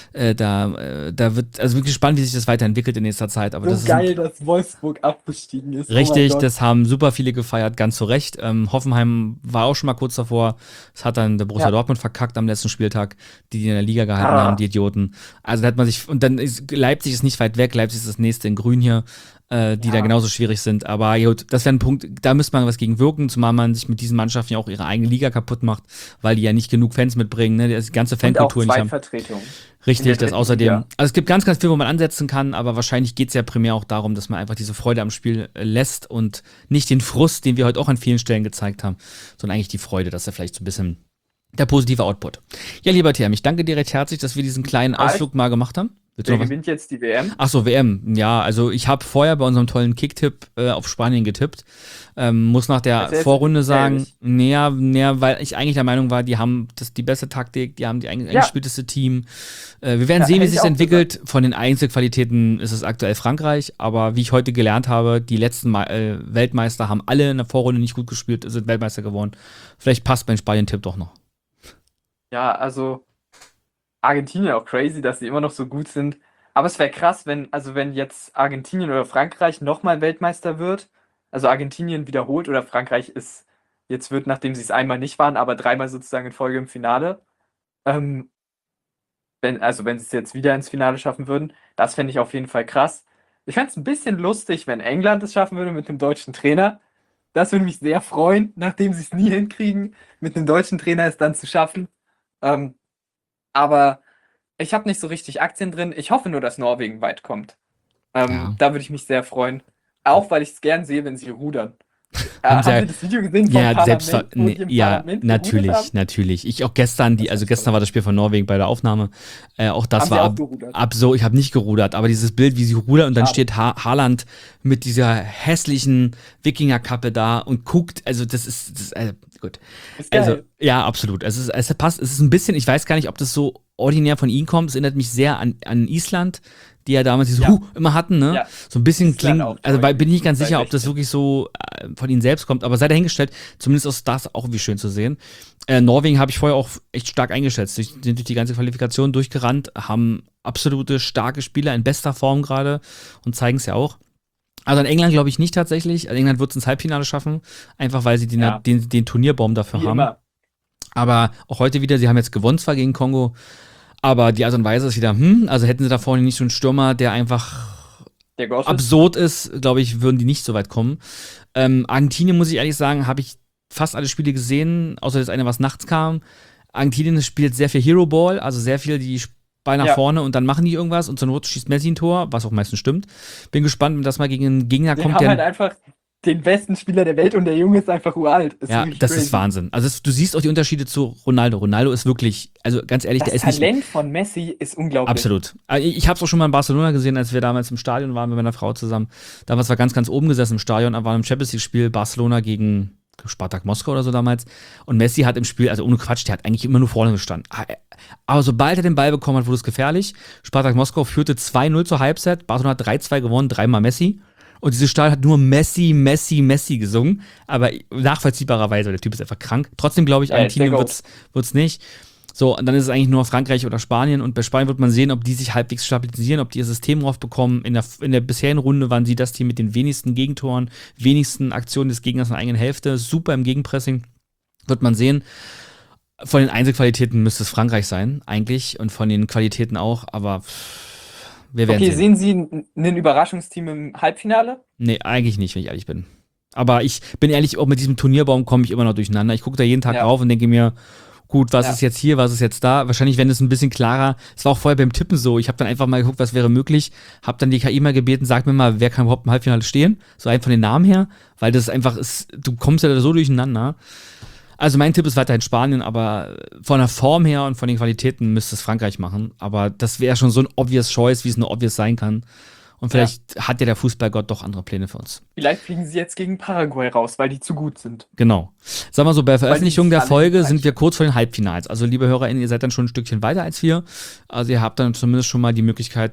Da wird, also wirklich spannend, wie sich das weiterentwickelt in nächster Zeit. Aber das geil, dass Wolfsburg abgestiegen ist. Richtig, das haben super viele gefeiert, ganz zu Recht. Hoffenheim war auch schon mal kurz davor. Das hat dann der Borussia Dortmund verkackt am letzten Spieltag, die in der Liga gehalten haben, die Idioten. Also da hat man sich, und dann ist Leipzig ist nicht weit weg, Leipzig ist das nächste in Grün hier, die da genauso schwierig sind. Aber gut, das wäre ein Punkt, da müsste man was gegen wirken, zumal man sich mit diesen Mannschaften ja auch ihre eigene Liga kaputt macht, weil die ja nicht genug Fans mitbringen, ne, die ganze Fankultur nicht haben. Zweitvertretung. Richtig, das außerdem. Also es gibt ganz, ganz viel, wo man ansetzen kann, aber wahrscheinlich geht es ja primär auch darum, dass man einfach diese Freude am Spiel lässt und nicht den Frust, den wir heute auch an vielen Stellen gezeigt haben, sondern eigentlich die Freude, dass er vielleicht so ein bisschen der positive Output. Ja, lieber TM, ich danke dir recht herzlich, dass wir diesen kleinen Ausflug mal gemacht haben. Wer gewinnt jetzt die WM? Achso, WM. Ja, also ich habe vorher bei unserem tollen Kicktipp auf Spanien getippt. Muss nach der Vorrunde sagen, weil ich eigentlich der Meinung war, die haben die beste Taktik, die haben die eingespielteste Team. Wir werden sehen, wie es sich entwickelt. Von den Einzelqualitäten ist es aktuell Frankreich, aber wie ich heute gelernt habe, die letzten Weltmeister haben alle in der Vorrunde nicht gut gespielt, sind Weltmeister geworden. Vielleicht passt mein Spanien-Tipp doch noch. Ja, also Argentinien auch crazy, dass sie immer noch so gut sind. Aber es wäre krass, wenn jetzt Argentinien oder Frankreich nochmal Weltmeister wird. Also Argentinien wiederholt oder Frankreich wird, nachdem sie es einmal nicht waren, aber dreimal sozusagen in Folge im Finale. Wenn sie es jetzt wieder ins Finale schaffen würden, das fände ich auf jeden Fall krass. Ich fände es ein bisschen lustig, wenn England es schaffen würde mit einem deutschen Trainer. Das würde mich sehr freuen, nachdem sie es nie hinkriegen, mit einem deutschen Trainer es dann zu schaffen. Aber ich habe nicht so richtig Aktien drin. Ich hoffe nur, dass Norwegen weit kommt. Da würde ich mich sehr freuen. Auch weil ich es gern sehe, wenn sie rudern. Haben Sie das Video gesehen vom Parlament? Natürlich. Ich auch gestern, gestern war das Spiel von Norwegen bei der Aufnahme. Auch das war absurd. Ich habe nicht gerudert, aber dieses Bild, wie sie rudern und dann steht Haaland mit dieser hässlichen Wikingerkappe da und guckt. Also das ist gut. Ist geil. Also ja, absolut. Es passt. Es ist ein bisschen. Ich weiß gar nicht, ob das so ordinär von ihnen kommt. Es erinnert mich sehr an Island, die ja damals dieses immer hatten, ne? Ja. So ein bisschen klingt, also bin ich nicht ganz sicher, ob das wirklich so von ihnen selbst kommt, aber sei dahingestellt, zumindest ist das auch irgendwie schön zu sehen. Norwegen habe ich vorher auch echt stark eingeschätzt. Sind durch die ganze Qualifikation durchgerannt, haben absolute starke Spieler in bester Form gerade und zeigen es ja auch. Also in England glaube ich nicht tatsächlich. England wird es ins Halbfinale schaffen, einfach weil sie den Turnierbaum dafür haben. Immer. Aber auch heute wieder, sie haben jetzt gewonnen zwar gegen Kongo, aber die Art und Weise ist wieder, also hätten sie da vorne nicht so einen Stürmer, der einfach absurd ist, glaube ich, würden die nicht so weit kommen. Argentinien, muss ich ehrlich sagen, habe ich fast alle Spiele gesehen, außer das eine, was nachts kam. Argentinien spielt sehr viel Hero Ball, also sehr viel die Ball nach vorne und dann machen die irgendwas und zur Not schießt Messi ein Tor, was auch meistens stimmt. Bin gespannt, wenn das mal gegen einen Gegner kommt. Die haben halt einfach den besten Spieler der Welt und der Junge ist einfach uralt. Ja, das ist Wahnsinn. Also du siehst auch die Unterschiede zu Ronaldo. Ronaldo ist wirklich, also ganz ehrlich, der Das ist nicht... Talent von Messi ist unglaublich. Absolut. Ich habe es auch schon mal in Barcelona gesehen, als wir damals im Stadion waren mit meiner Frau zusammen. Damals war ganz, ganz oben gesessen im Stadion, da war im Champions League-Spiel Barcelona gegen Spartak Moskau oder so damals. Und Messi hat im Spiel, also ohne Quatsch, der hat eigentlich immer nur vorne gestanden. Aber sobald er den Ball bekommen hat, wurde es gefährlich. Spartak Moskau führte 2-0 zur Halbzeit. Barcelona hat 3-2 gewonnen, 3-mal Messi. Und dieses Stadion hat nur Messi, Messi, Messi gesungen. Aber nachvollziehbarerweise, der Typ ist einfach krank. Trotzdem glaube ich, Argentinien wird's nicht. So, und dann ist es eigentlich nur Frankreich oder Spanien. Und bei Spanien wird man sehen, ob die sich halbwegs stabilisieren, ob die ihr System raufbekommen. In der bisherigen Runde waren sie das Team mit den wenigsten Gegentoren, wenigsten Aktionen des Gegners in der eigenen Hälfte. Super im Gegenpressing. Wird man sehen. Von den Einzelqualitäten müsste es Frankreich sein, eigentlich. Und von den Qualitäten auch. Aber wir werden sehen Sie ein Überraschungsteam im Halbfinale? Nee, eigentlich nicht, wenn ich ehrlich bin. Aber ich bin ehrlich, auch mit diesem Turnierbaum komme ich immer noch durcheinander. Ich gucke da jeden Tag drauf und denke mir, gut, was ist jetzt hier, was ist jetzt da? Wahrscheinlich, wenn es ein bisschen klarer, es war auch vorher beim Tippen so, ich habe dann einfach mal geguckt, was wäre möglich, habe dann die KI mal gebeten, sag mir mal, wer kann überhaupt im Halbfinale stehen? So rein von den Namen her, weil das einfach ist, du kommst ja da so durcheinander. Also mein Tipp ist weiterhin Spanien, aber von der Form her und von den Qualitäten müsste es Frankreich machen. Aber das wäre schon so ein obvious choice, wie es nur obvious sein kann. Und vielleicht hat ja der Fußballgott doch andere Pläne für uns. Vielleicht fliegen sie jetzt gegen Paraguay raus, weil die zu gut sind. Genau. Sag mal so, bei Veröffentlichung der Folge sind wir kurz vor den Halbfinals. Also liebe HörerInnen, ihr seid dann schon ein Stückchen weiter als wir. Also ihr habt dann zumindest schon mal die Möglichkeit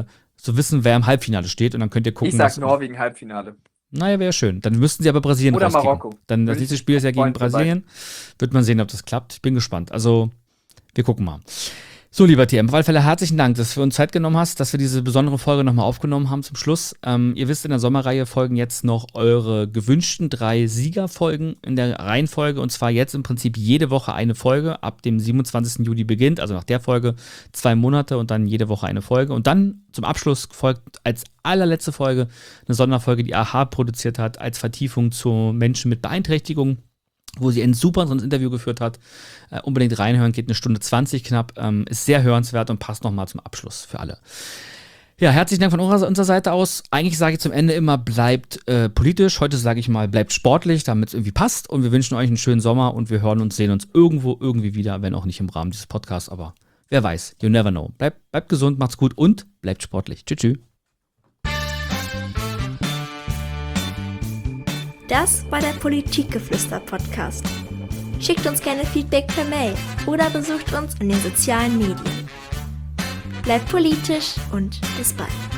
zu wissen, wer im Halbfinale steht. Und dann könnt ihr gucken. Ich sag Norwegen Halbfinale. Naja, wäre schön. Dann müssten sie aber Brasilien oder rauskicken. Marokko. Dann das nächste Spiel ist ja gegen Brasilien. Wird man sehen, ob das klappt. Ich bin gespannt. Also, wir gucken mal. So, lieber TM, auf alle Fälle herzlichen Dank, dass du uns Zeit genommen hast, dass wir diese besondere Folge nochmal aufgenommen haben zum Schluss. Ihr wisst, in der Sommerreihe folgen jetzt noch eure gewünschten 3 Siegerfolgen in der Reihenfolge. Und zwar jetzt im Prinzip jede Woche eine Folge. Ab dem 27. Juli beginnt, also nach der Folge 2 Monate und dann jede Woche eine Folge. Und dann zum Abschluss folgt als allerletzte Folge eine Sonderfolge, die AHA produziert hat, als Vertiefung zu Menschen mit Beeinträchtigungen, wo sie ein super Interview geführt hat. Unbedingt reinhören, geht 1 Stunde 20 knapp, ist sehr hörenswert und passt nochmal zum Abschluss für alle. Ja, herzlichen Dank von unserer Seite aus. Eigentlich sage ich zum Ende immer, bleibt politisch. Heute sage ich mal, bleibt sportlich, damit es irgendwie passt. Und wir wünschen euch einen schönen Sommer und wir hören uns, sehen uns irgendwo, irgendwie wieder, wenn auch nicht im Rahmen dieses Podcasts, aber wer weiß, you never know. Bleibt gesund, macht's gut und bleibt sportlich. Tschüss. Das war der Politikgeflüster-Podcast. Schickt uns gerne Feedback per Mail oder besucht uns in den sozialen Medien. Bleibt politisch und bis bald.